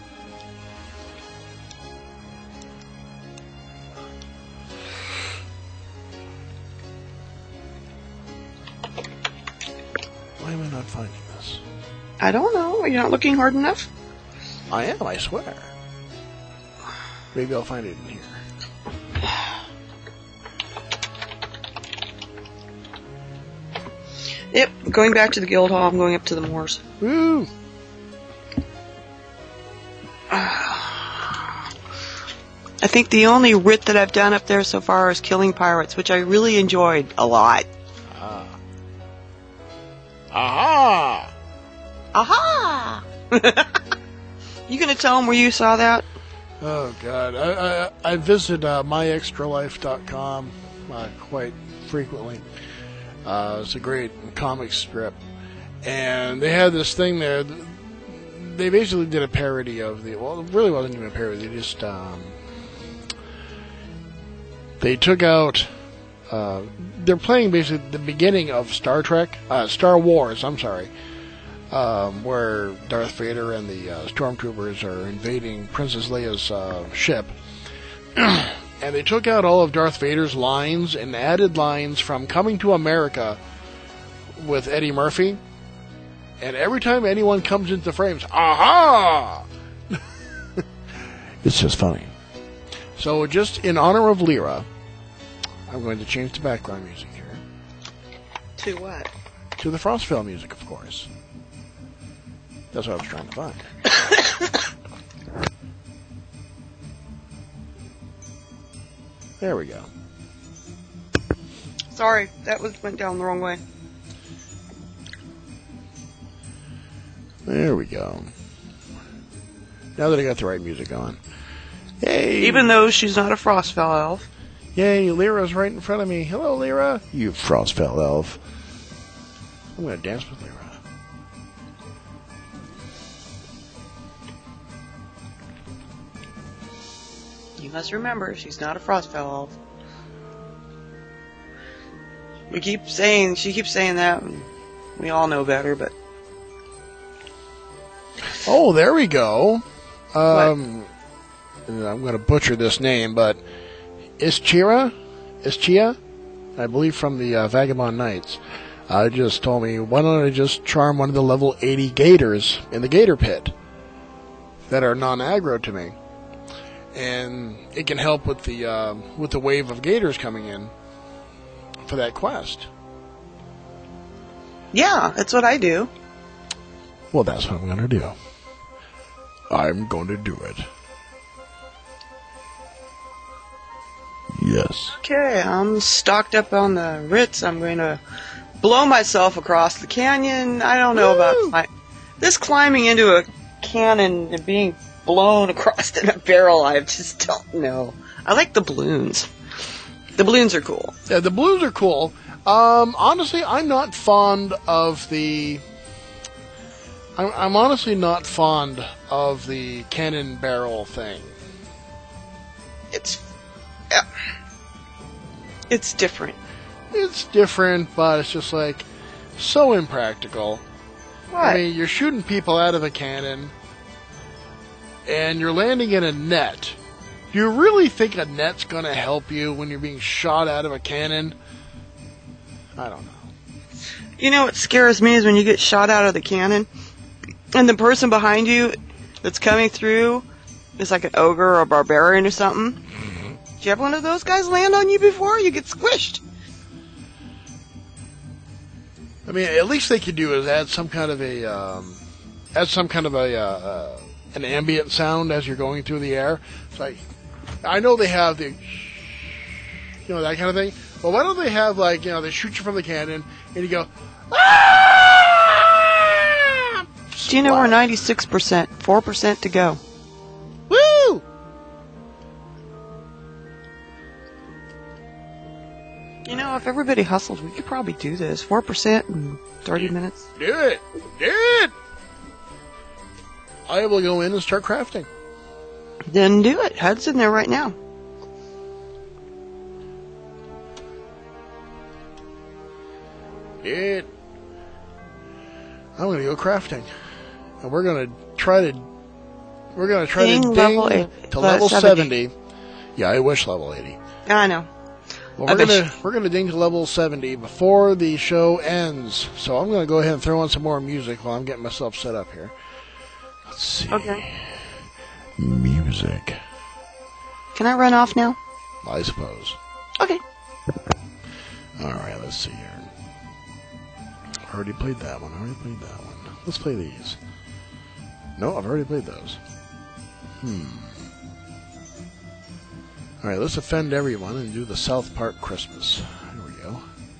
Why am I not finding this? I don't know. You're not looking hard enough? I am, I swear. Maybe I'll find it in here. Yep, going back to the guild hall. I'm going up to the Moors. Woo! I think the only writ that I've done up there so far is killing pirates, which I really enjoyed a lot. Ah. Aha! Aha! You gonna tell them where you saw that? Oh, God. I, I, I visit uh, my extra life dot com uh, quite frequently. Uh, it's a great comic strip. And they had this thing there. They basically did a parody of the... Well, it really wasn't even a parody. They just... Um, they took out... Uh, they're playing basically the beginning of Star Trek... Uh, Star Wars, I'm sorry. um, where Darth Vader and the uh, stormtroopers are invading Princess Leia's uh, ship. And they took out all of Darth Vader's lines and added lines from Coming to America with Eddie Murphy. And every time anyone comes into the frames, aha! It's just funny. So just in honor of Lyra, I'm going to change the background music here. To what? To the Frostvale music, of course. That's what I was trying to find. There we go. Sorry, that was went down the wrong way. There we go. Now that I got the right music on. Yay! Even though she's not a Frostfell elf. Yay, Lyra's right in front of me. Hello, Lyra. You Frostfell elf. I'm going to dance with Lyra. You must remember, she's not a Frostfell elf. We keep saying, she keeps saying that, and we all know better, but... Oh, there we go. Um, I'm going to butcher this name, but Ischira? Ischia? I believe from the uh, Vagabond Knights. Uh, just told me, why don't I just charm one of the level eighty gators in the gator pit that are non-aggro to me? And it can help with the uh, with the wave of gators coming in for that quest. Yeah, that's what I do. Well, that's what I'm going to do. I'm going to do it. Yes. Okay, I'm stocked up on the Ritz. I'm going to blow myself across the canyon. I don't know Woo! about cli- this climbing into a cannon and being blown across in a barrel. I just don't know. I like the balloons. The balloons are cool. Yeah, the balloons are cool. Um, honestly, I'm not fond of the... I'm, I'm honestly not fond of the cannon barrel thing. It's... Uh, it's different. It's different, but it's just like so impractical. What? I mean, you're shooting people out of a cannon, and you're landing in a net. Do you really think a net's going to help you when you're being shot out of a cannon? I don't know. You know what scares me is when you get shot out of the cannon, and the person behind you that's coming through is like an ogre or a barbarian or something. Mm-hmm. Did you have one of those guys land on you before? You get squished. I mean, at least they could do is add some kind of a, um, add some kind of a, uh, uh, an ambient sound as you're going through the air. It's like, I know they have the, you know, that kind of thing. But why don't they have, like, you know, they shoot you from the cannon and you go, ah! Do you know we're ninety-six percent, four percent to go. Woo! You know, if everybody hustles, we could probably do this. four percent in thirty minutes. Do it! Do it! I will go in and start crafting. Then do it. Hud's in there right now. It. I'm gonna go crafting, and we're gonna try to. We're gonna try Ding to ding level eight, to uh, level seventy. seventy. Yeah, I wish level eighty. I know. Well, I we're bet gonna you- we're gonna ding to level seventy before the show ends. So I'm gonna go ahead and throw on some more music while I'm getting myself set up here. Let's see. Okay. Music. Can I run off now? I suppose. Okay. All right. Let's see here. I already played that one. I already played that one. Let's play these. No, I've already played those. Hmm. All right, let's offend everyone and do the South Park Christmas. Here we go.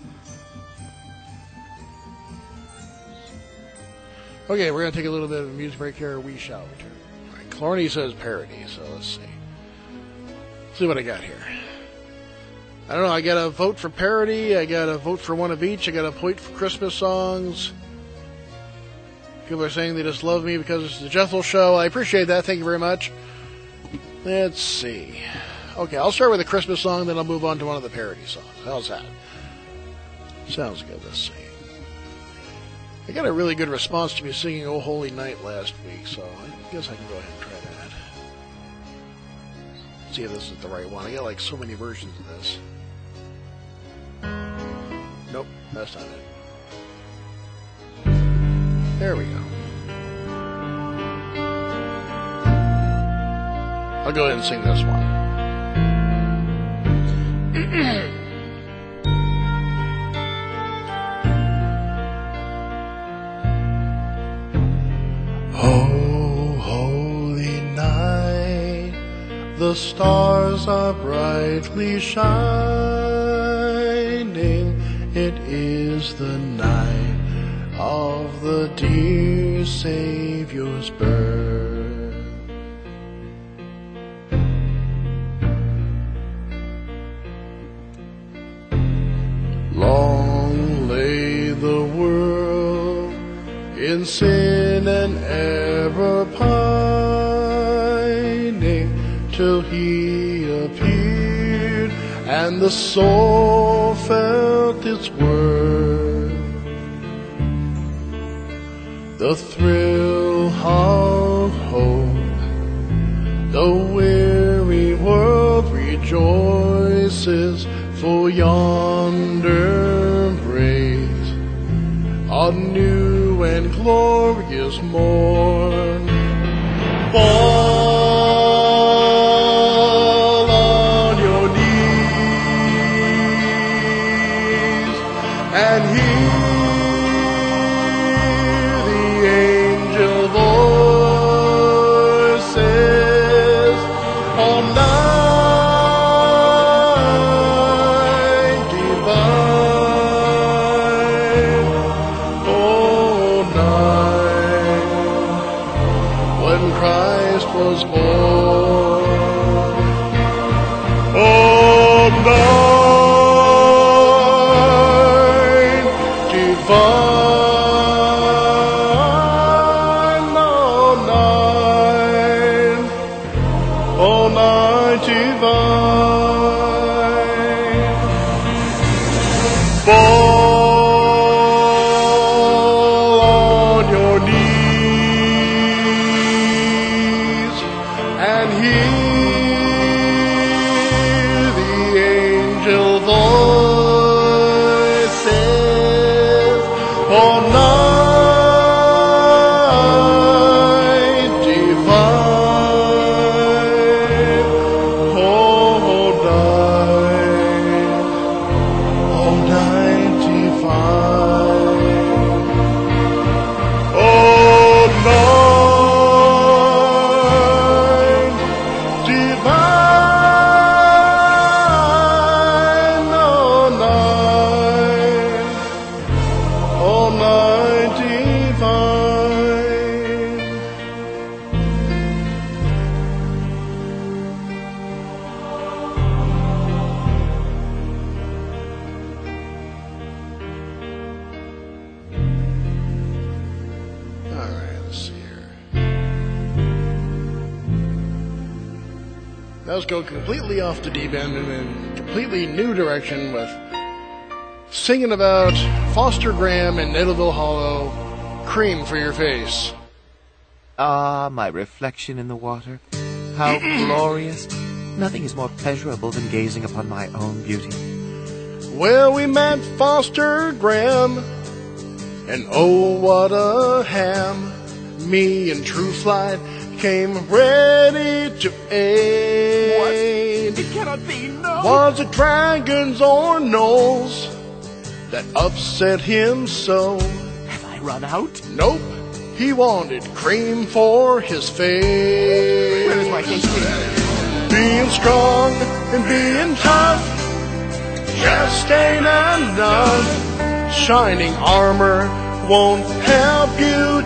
Okay, we're going to take a little bit of a music break here. We shall return. All right, Clorny says parody, so let's see. Let's see what I got here. I don't know, I got to vote for parody. I got to vote for one of each. I got to point for Christmas songs. People are saying they just love me because it's the Jethel Show. I appreciate that. Thank you very much. Let's see. Okay, I'll start with a Christmas song, then I'll move on to one of the parody songs. How's that? Sounds good. Let's see. I got a really good response to me singing Oh Holy Night last week, so I guess I can go ahead and try that. See if this is the right one. I got like so many versions of this. Nope, that's not it. There we go. I'll go ahead and sing this one. Oh, holy night, the stars are brightly shining. It is the night of the dear Savior's birth. Long lay the world in sin and ever pining, till he appeared and the soul felt its worth. The thrill of hope, the weary world rejoices, for yonder breaks a new and glorious morn. Fall on your knees and hear the angel voices all night divine, all night when Christ was born. All night divine, all night, all night divine. Fall on your knees and hear the angel voices all night divine, all night, all night divine, all night divine, all night, all night divine. All right, let's see here. Let's go completely off the deep end and in a completely new direction with singing about Foster Graham and Nettleville Hollow, Cream for Your Face. Ah, my reflection in the water. How glorious. Nothing is more pleasurable than gazing upon my own beauty. Well, we met Foster Graham, and oh, what a ham. Me and True Flight came ready to aid. It cannot be, no! Was it dragons or gnolls that upset him so? Have I run out? Nope, he wanted cream for his face. Where is my hasty? Being strong and being tough just ain't enough. Shining armor won't help you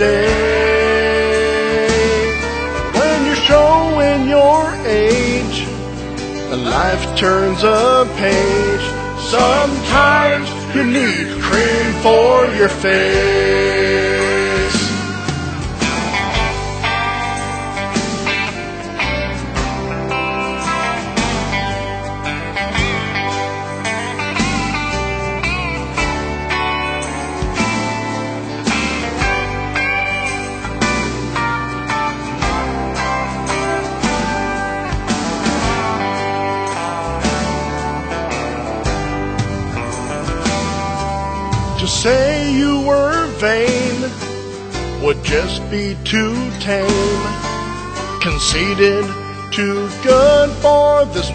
today. When you're showing your age, life turns a page. Sometimes you need cream for your face. say you were vain would just be too tame. Conceited, too good for this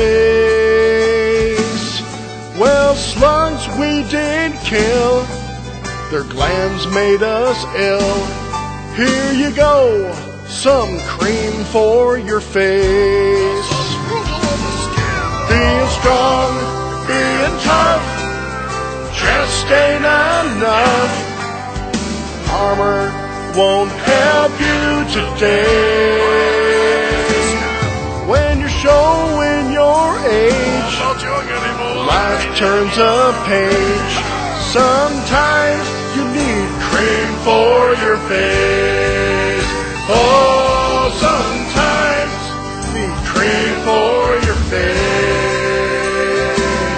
place. Well, slugs we did kill, their glands made us ill. Here you go, some cream for your face. Being strong, being tough, just ain't enough. Armor won't help you today. When you're showing your age, life turns a page. Sometimes you need cream for your face. Oh, sometimes you need cream for your face.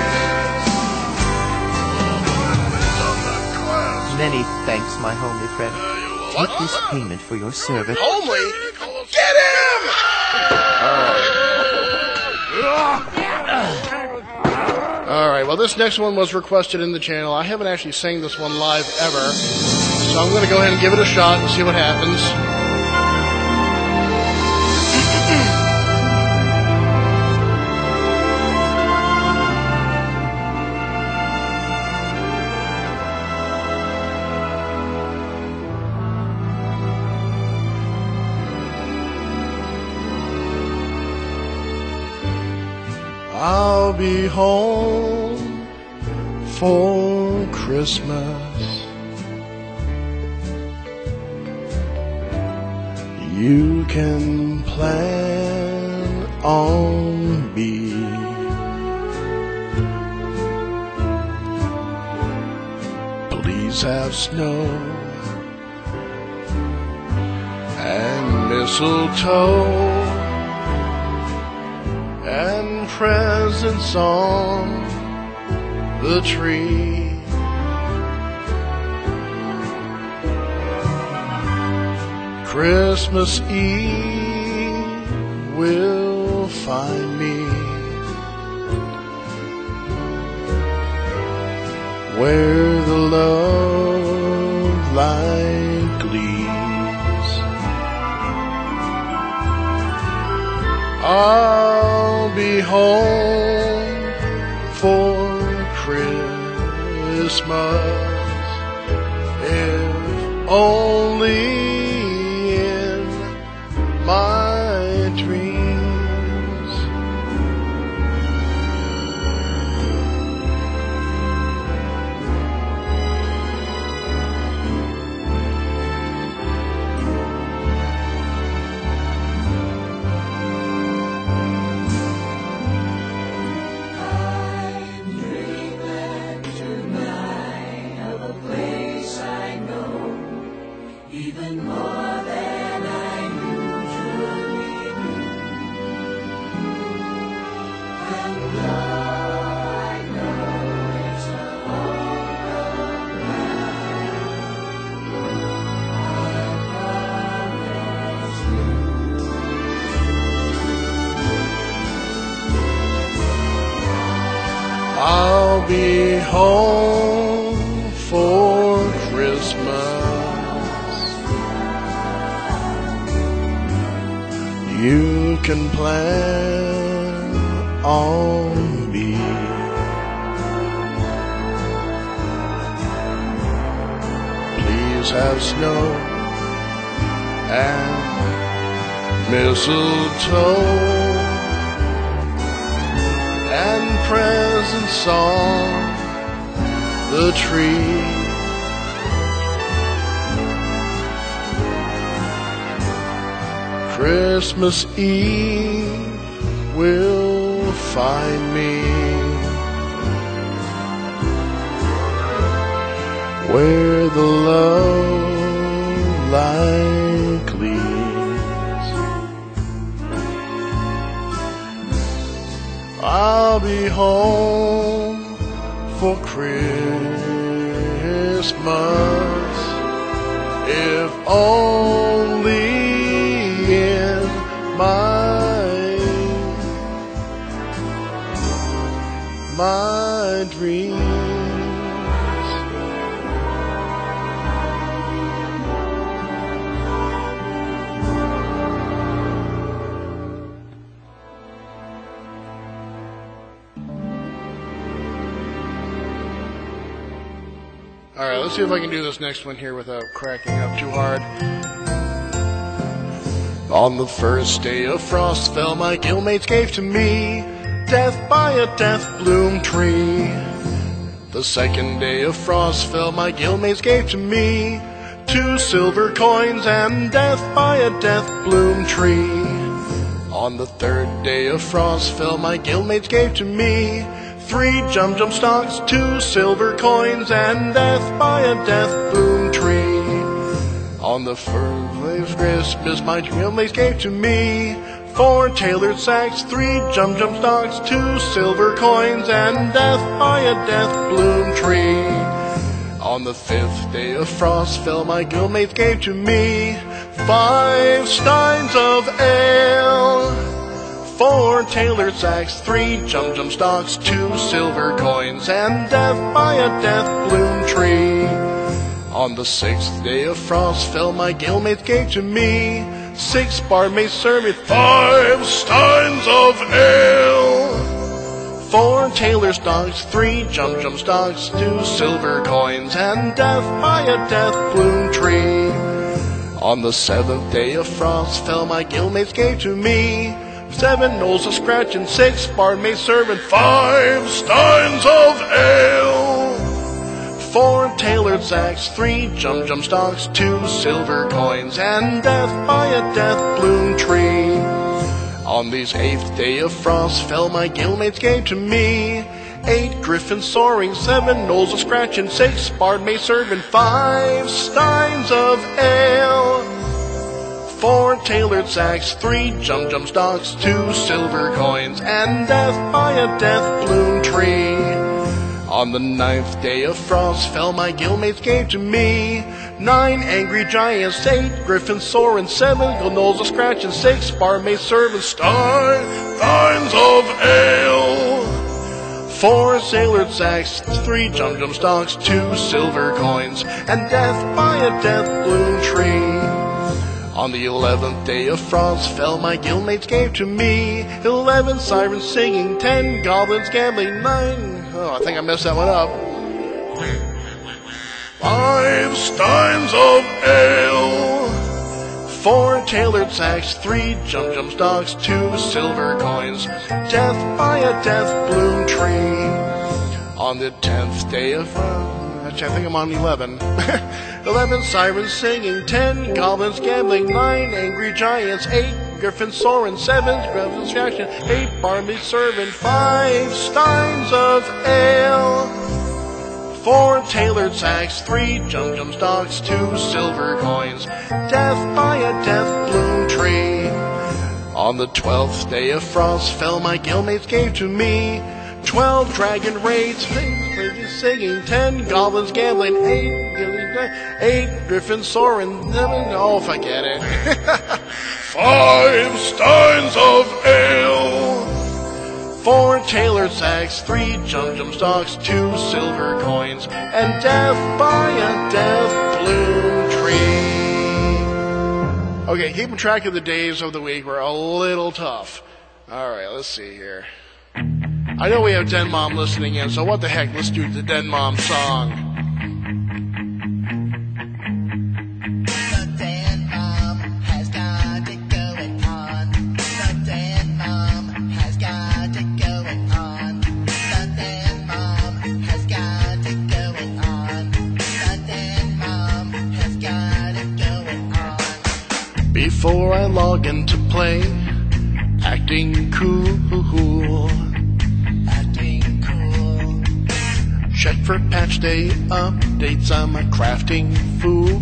Many thanks, my homely friend. Take this payment for your service. Homely? Get him! All right, well, this next one was requested in the channel. I haven't actually sang this one live ever, so I'm going to go ahead and give it a shot and see what happens. I'll be home for Christmas. You can plan on me. Please have snow and mistletoe and presents on the tree. Christmas Eve will find me where the love light gleams. I'll be home for Christmas, if only in my dreams. I'll be home for Christmas. You can plan on me. Please have snow and mistletoe and presents on the tree. Christmas Eve will find me where the love light gleams. I'll be home for Christmas, if only in my my dreams. Alright, let's see if I can do this next one here without cracking up too hard. On the first day of frost fell, my guildmates gave to me death by a death bloom tree. The second day of frost fell, my guildmates gave to me two silver coins and death by a death bloom tree. On the third day of frost fell, my guildmates gave to me three jum jum stocks, two silver coins, and death by a death bloom tree. On the first day of Christmas, my guildmates gave to me four tailored sacks, three jum jum stocks, two silver coins, and death by a death bloom tree. On the fifth day of frost fell, my guildmates gave to me five steins of ale, four tailored sacks, three jum jum stocks, two silver coins, and death by a death bloom tree. On the sixth day of frost fell, my guildmates gave to me six barmaids serving five steins of ale, four tailor stocks, three jum jum stocks, two silver coins, and death by a death bloom tree. On the seventh day of frost fell, my guildmates gave to me seven knolls of scratch and six barmaids serving five steins of ale, four tailored sacks, three jum jum stocks, two silver coins, and death by a death bloom tree. On this eighth day of frost fell, my guildmates gave to me eight griffins soaring, seven knolls of scratch, and six barmaids serving five steins of ale, four tailored sacks, three jum jum stocks, two silver coins, and death by a death bloom tree. On the ninth day of frost fell, my guildmates gave to me nine angry giants, eight griffins soaring, seven knolls of scratch, and six barmaids serving steins of ale, four tailored sacks, three jum jum stocks, two silver coins, and death by a death bloom tree. On the eleventh day of frost fell, my guildmates gave to me eleven sirens singing, ten goblins gambling, nine... Oh, I think I messed that one up. Five steins of ale, four tailored sacks, three jum jum stocks, two silver coins, death by a death bloom tree. On the tenth day of frost, actually I think I'm on eleven. Eleven sirens singing, ten goblins gambling, nine angry giants, eight griffins soaring, seven griffins scratching, eight barmaids serving, five steins of ale, four tailored sacks, three jum jum stocks, two silver coins, death by a death bloom tree. On the twelfth day of frost fell, my guildmates gave to me twelve dragon raids singing, ten goblins gambling, eight eight griffins soaring, seven, oh, forget it. Five steins of ale, four tailored sacks, three jum jum stocks, two silver coins, and death by a death bloom tree. Okay, keeping track of the days of the week were a little tough. Alright, let's see here. I know we have Den Mom listening in, so what the heck, let's do the Den Mom song. Before I log in to play, acting cool, acting cool. Check for patch day updates, I'm a crafting fool,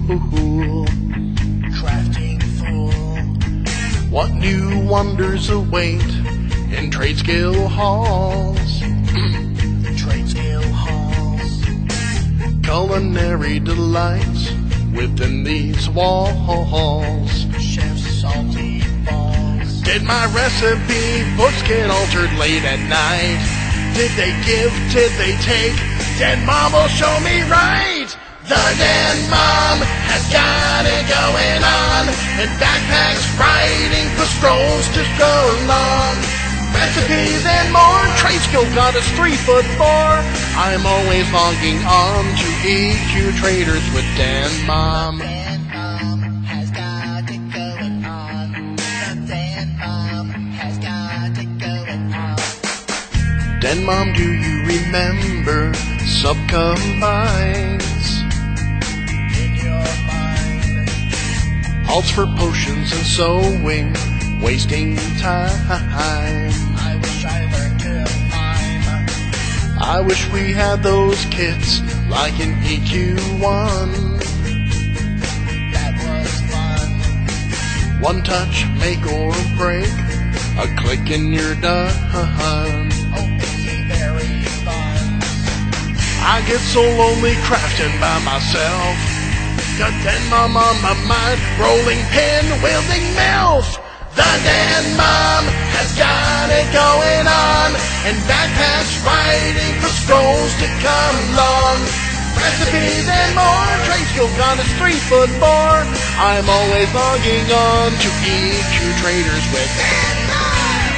crafting fool. What new wonders await in trade skill halls, trade skill halls. Culinary delights within these walls. Chef's salty balls. Did my recipe books get altered late at night? Did they give? Did they take? Den Mom will show me right. The Den Mom has got it going on, and backpacks writing the scrolls to go along. Recipes and more. Trade skill got us three foot four. I'm always logging on to E Q Traders with Dan Mom. Dan Mom has got it going on. The Dan Mom has got it going on. Dan Mom, do you remember Subcombines? In your mind, Halts for potions and sewing, wasting time. I wish I learned to mime. I wish we had those kits like in E Q one. That was fun. One touch, make or break, a click and you're done. Oh, be very fun. I get so lonely crafting by myself. Got Dan Mom on my mind, rolling pin, wielding MILF. The Dan Mom has got it going on, and backpacks writing for scrolls to come long. Recipes and more, trade skill gone is three foot four. I'm always logging on to E Q Traders with Dan Mom.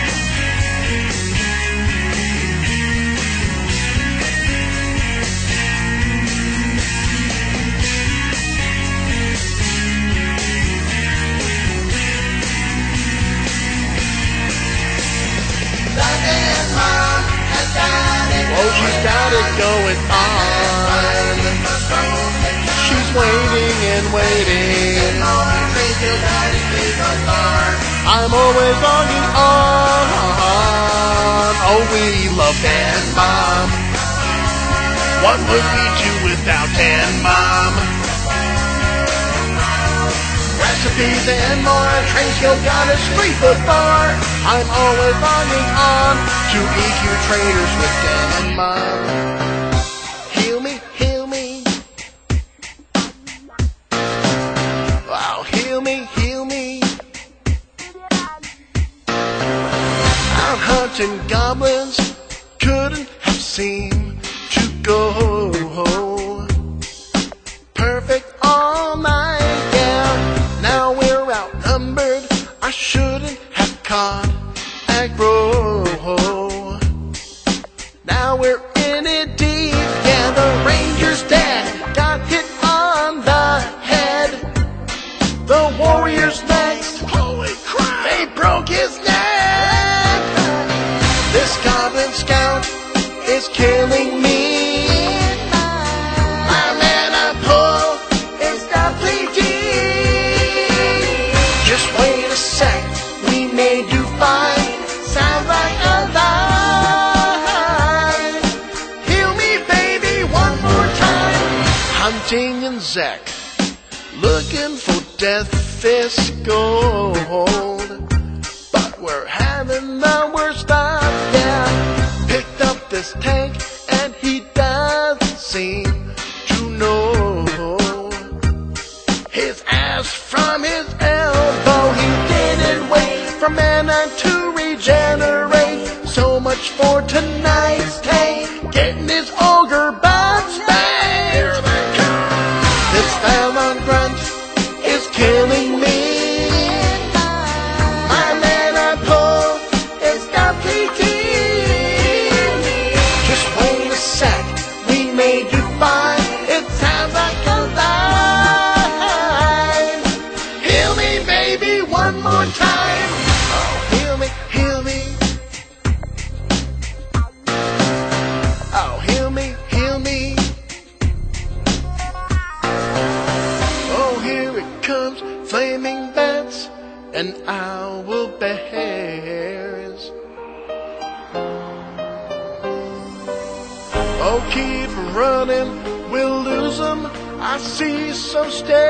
Oh, she's got it going on. She's waiting and waiting. I'm always logging on. Oh, we love Dan Mom. What would we do without Dan Mom? Recipes and more, train skill got us three foot four. I'm always logging on to E Q Traders with Dan and Mom. Heal me, heal me. Wow, heal me, heal me. Out hunting goblins, couldn't have seemed to go. Perfect all night, yeah. Now we're outnumbered, I shouldn't have caught aggro. Now we're in it deep, yeah, the Ranger's dead, got hit on the head. The Warrior's next, holy crap, they broke his neck. This Goblin Scout is killing me. My mana pool is depleting. Just wait a sec, we may do fine. Sounds like a lie. Heal me, baby, one more time. Hunting and Zek, looking for Death Fist Gold. But we're having the worst of, yeah. Picked up this tank and he doesn't seem to know his ass from his elbow. He didn't wait for mana to regenerate. So much for tonight's take, getting his ogre butt spanked. Here they come. This Valon grunt is killing me. My mana pool is depleting. Just wait a sec, we may do fine. It sounds like a lie. Heal me, baby, one more time. Oh, heal me, heal me. Oh, heal me, heal me. Oh, here it comes, flaming bats and owl bears. Oh, keep running, we'll lose them. I see some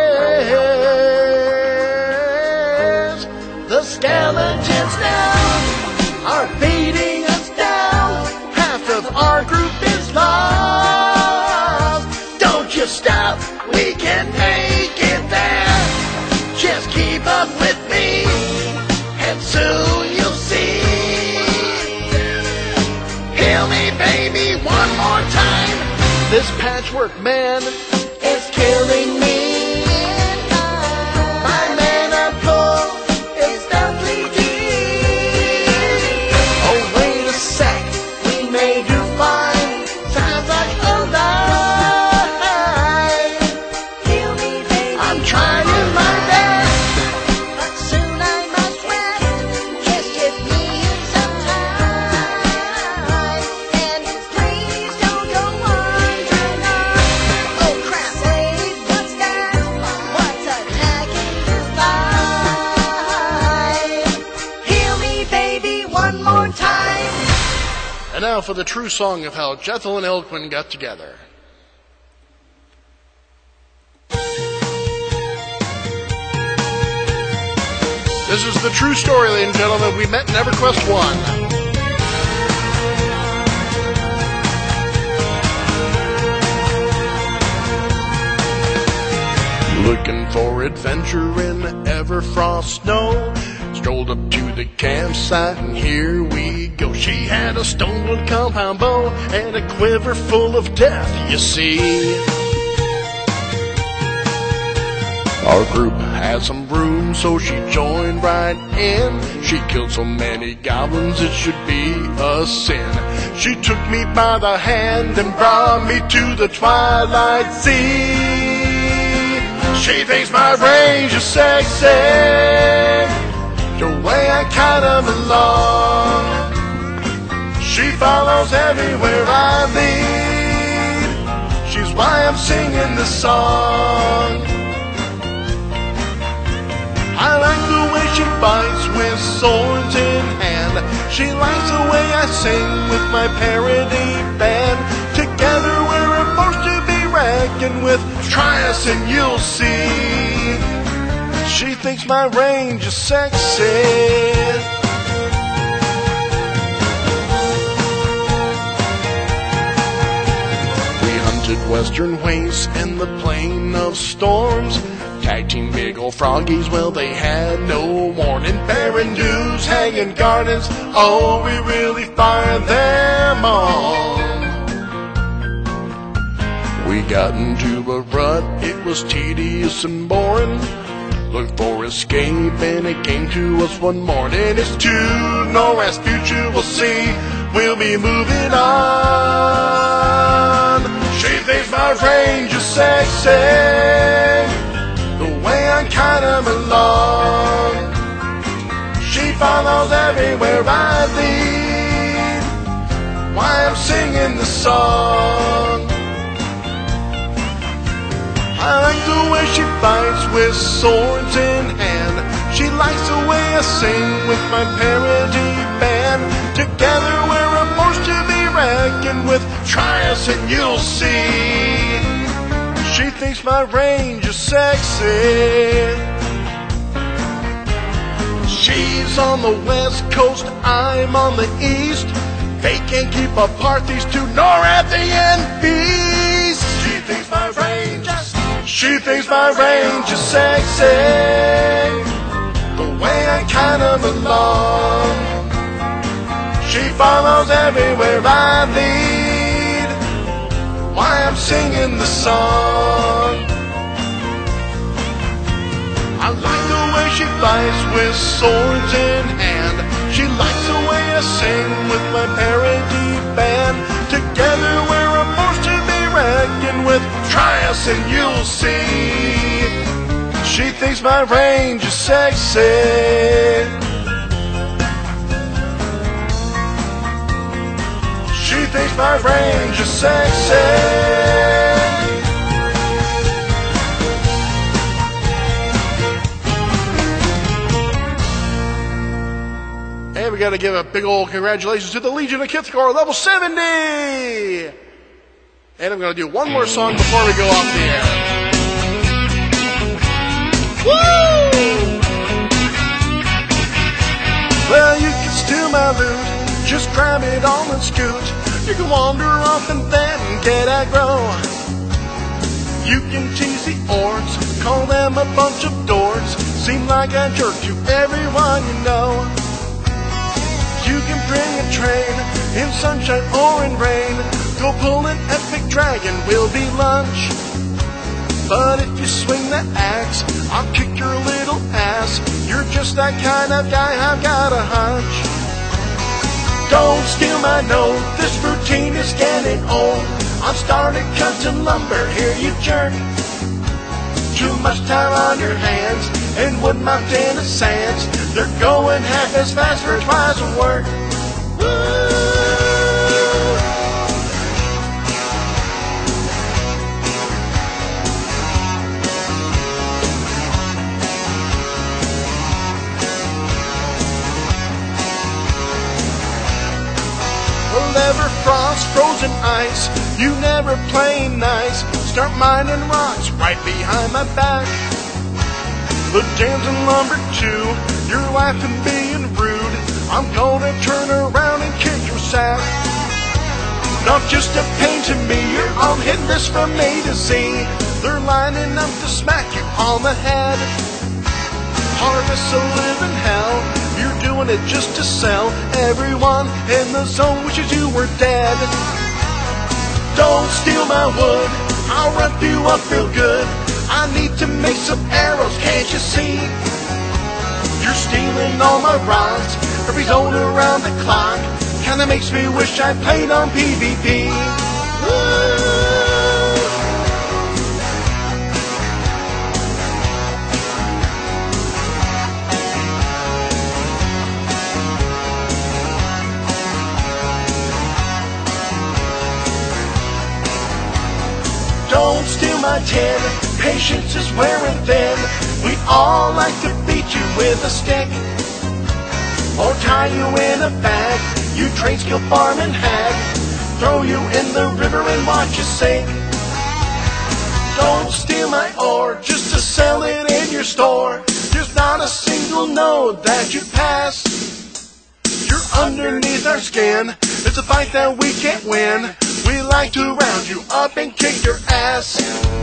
stairs. The skeletons now are beating us down. Half of our group is lost. Don't you stop, we can make it there. Just keep up with me, and soon you'll see. Heal me, baby, one more time. This patchwork man is killing me. My mana pool is depleting. Oh, wait a sec, we may do fine. Sounds like a lie. And now for the true song of how Jethel and Elquin got together. This is the true story, ladies and gentlemen. We met in EverQuest one. Looking for adventure in Everfrost snow. Strolled up to the campsite and here we go. She had a stonewood compound bow and a quiver full of death, you see. Our group had some room, so she joined right in. She killed so many goblins, it should be a sin. She took me by the hand and brought me to the Twilight Sea. She thinks my range is sexy, the way I kind of belong. She follows everywhere I lead. She's why I'm singing this song. I like the way she fights with swords in hand. She likes the way I sing with my parody band. Together we're a force to be reckoned with. Try us and you'll see. She thinks my range is sexy. We hunted western wastes in the plain of storms. Tag team big ol' froggies, well they had no warning. Barren news, hanging gardens, oh we really fired them on. We got into a rut, it was tedious and boring. Looked for escape and it came to us one morning. It's to Northwest future, we'll see, we'll be moving on. She thinks my range is sexy, the way I kind of belong. She follows everywhere I lead, why I'm singing the song. I like the way she fights with swords in hand. She likes the way I sing with my parody band. Together we're a force to be reckoned with. Try us and you'll see. She thinks my range is sexy. She's on the west coast, I'm on the east. They can't keep apart, these two, nor at the end beast. She thinks my range is She thinks my range is sexy, the way I kind of belong. She follows everywhere I lead, why I'm singing the song. I like the way she fights with swords in hand. She likes the way I sing with my parody band. Together we're a force to be reckoned with. Try us and you'll see. She thinks my range is sexy. She thinks my range is sexy. And we got to give a big old congratulations to the Legion of Kithgor, level seventy! And I'm going to do one more song before we go off the air. Woo! Well, you can steal my loot, just grab it all and scoot. You can wander off and then get aggro. You can tease the orcs, call them a bunch of dorks. Seem like a jerk to everyone you know. You can bring a train in sunshine or in rain. Go pull an epic dragon, will be lunch. But if you swing the axe, I'll kick your little ass. You're just that kind of guy, I've got a hunch. Don't steal my note, this routine is getting old. I'm starting cutting lumber, here you jerk. Too much time on your hands, and wood mopped in the sands. They're going half as fast for twice the work. Woo! ever frost, frozen ice. You never play nice. Start mining rocks right behind my back. The jam's in lumber too. You're laughing, being rude. I'm gonna turn around and kick your sack. Not just a pain to me, you're all hitting this from A to Z. They're lining up to smack you on the head. Harvest a living hell. You're doing it just to sell. Everyone in the zone wishes you were dead. Don't steal my wood, I'll rough you up real good. I need to make some arrows, can't you see? You're stealing all my rocks, every zone around the clock. Kinda makes me wish I played on P V P. Woo! Don't steal my tin, patience is wearing thin. We all like to beat you with a stick, or tie you in a bag. You train skill farming hag, throw you in the river and watch you sink. Don't steal my ore just to sell it in your store. There's not a single node that you pass. You're underneath our skin, it's a fight that we can't win. We like to round you up and kick your ass.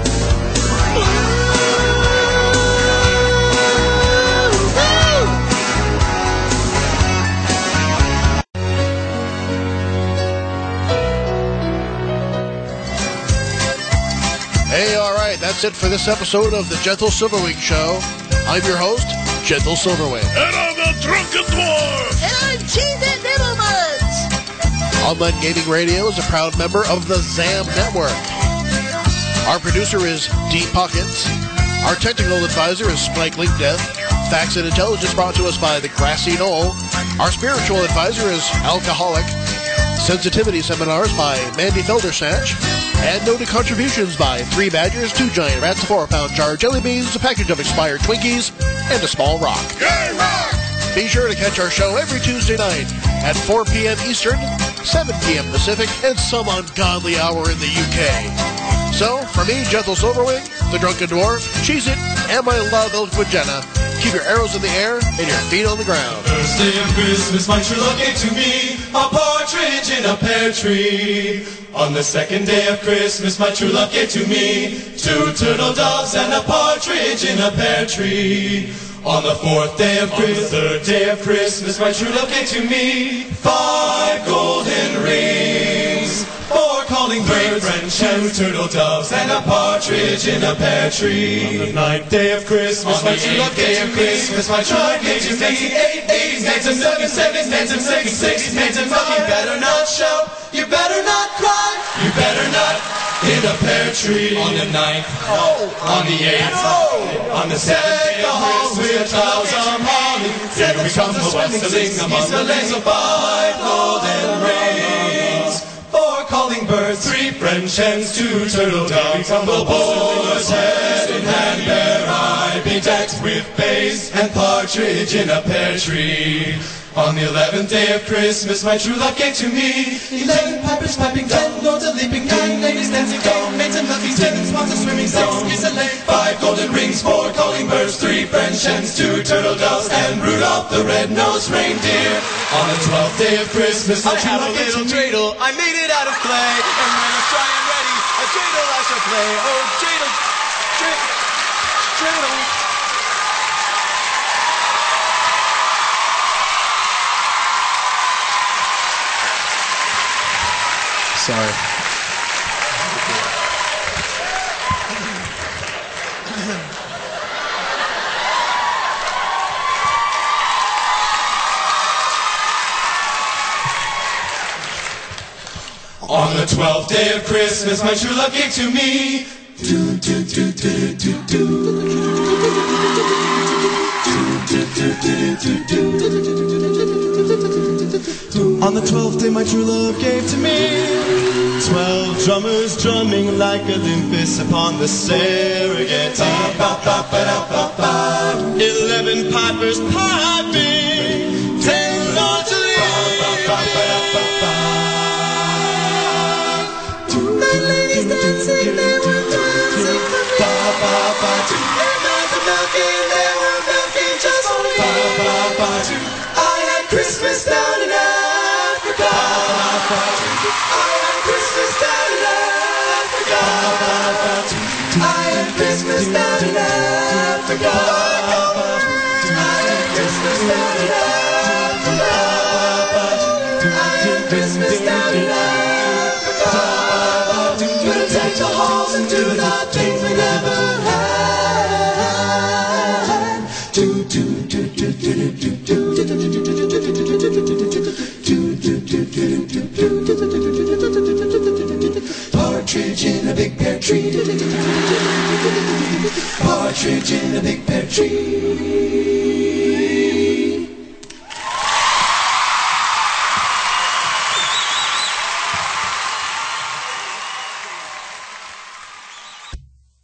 Hey, alright, that's it for this episode of the Gentle Silverwing Show. I'm your host, Gentle Silverwing. And I'm the Drunken Dwarf. And I'm Cheese and Nibblemuds. Online Gaming Radio is a proud member of the ZAM Network. Our producer is D Pockets. Our technical advisor is Spike Link Death. Facts and Intelligence brought to us by the Grassy Knoll. Our spiritual advisor is Alcoholic. Sensitivity seminars by Mandy Feldersnatch. And noted contributions by Three Badgers, Two Giant Rats, a four-pound jar of jelly beans, a package of expired Twinkies, and a small rock. Yay, rock! Be sure to catch our show every Tuesday night at four p.m. Eastern, seven p.m. Pacific, and some ungodly hour in the U K. So, for me, Gentle Silverwing, the Drunken Dwarf, Cheez-It, and my love, Eloquent Jenna, keep your arrows in the air and your feet on the ground. First day of Christmas, my true love gave to me a partridge in a pear tree. On the second day of Christmas, my true love gave to me two turtle doves and a partridge in a pear tree. On the fourth day of Christmas, on the third day of Christmas, my true love gave to me five golden rings, four calling birds, two turtle doves, and a partridge in a pear tree. On the ninth day of Christmas, my true love gave to me Christmas, my true love gave to me eight, eight, nines and seven, seven, nines and six, six, nines and five. You better not shout, you better not cry, you better not in a pear tree. On the ninth, on the eighth, on the seventh day of Christmas, with clouds of holly, here we come a whistling among the lanes of five golden rings, four calling birds, three French hens, two turtle doves, the boys head in hand, bear I be decked with bays and partridge in a pear tree. On the eleventh day of Christmas, my true love gave to me eleven pipers piping, ten lords a leaping, nine ladies dancing, eight maids and love, ten swans a swimming, six geese a laying, five golden rings, four calling birds, three French hens, two turtle doves, and Rudolph the red-nosed reindeer. On the twelfth day of Christmas, my true love gave to me a little dreidel. I made it out of clay, and when it's dry and ready, a dreidel I shall play. Oh, dreidel, dreidel, dreidel. Sorry. On the twelfth day of Christmas, my true love gave to me. Do, do, do, do, do, do. On the twelfth day, my true love gave to me twelve drummers drumming like Olympus upon the Saragate. Eleven pipers piping, ten lords leaping, Christmas down in Africa. I had Christmas down in Africa. I had Christmas down in Africa. I had Christmas down in Africa. I had Christmas down in Africa. Gonna take the halls and do the things we never had. Do do do do do do do do. Partridge in a big pear tree. Partridge in a big pear tree.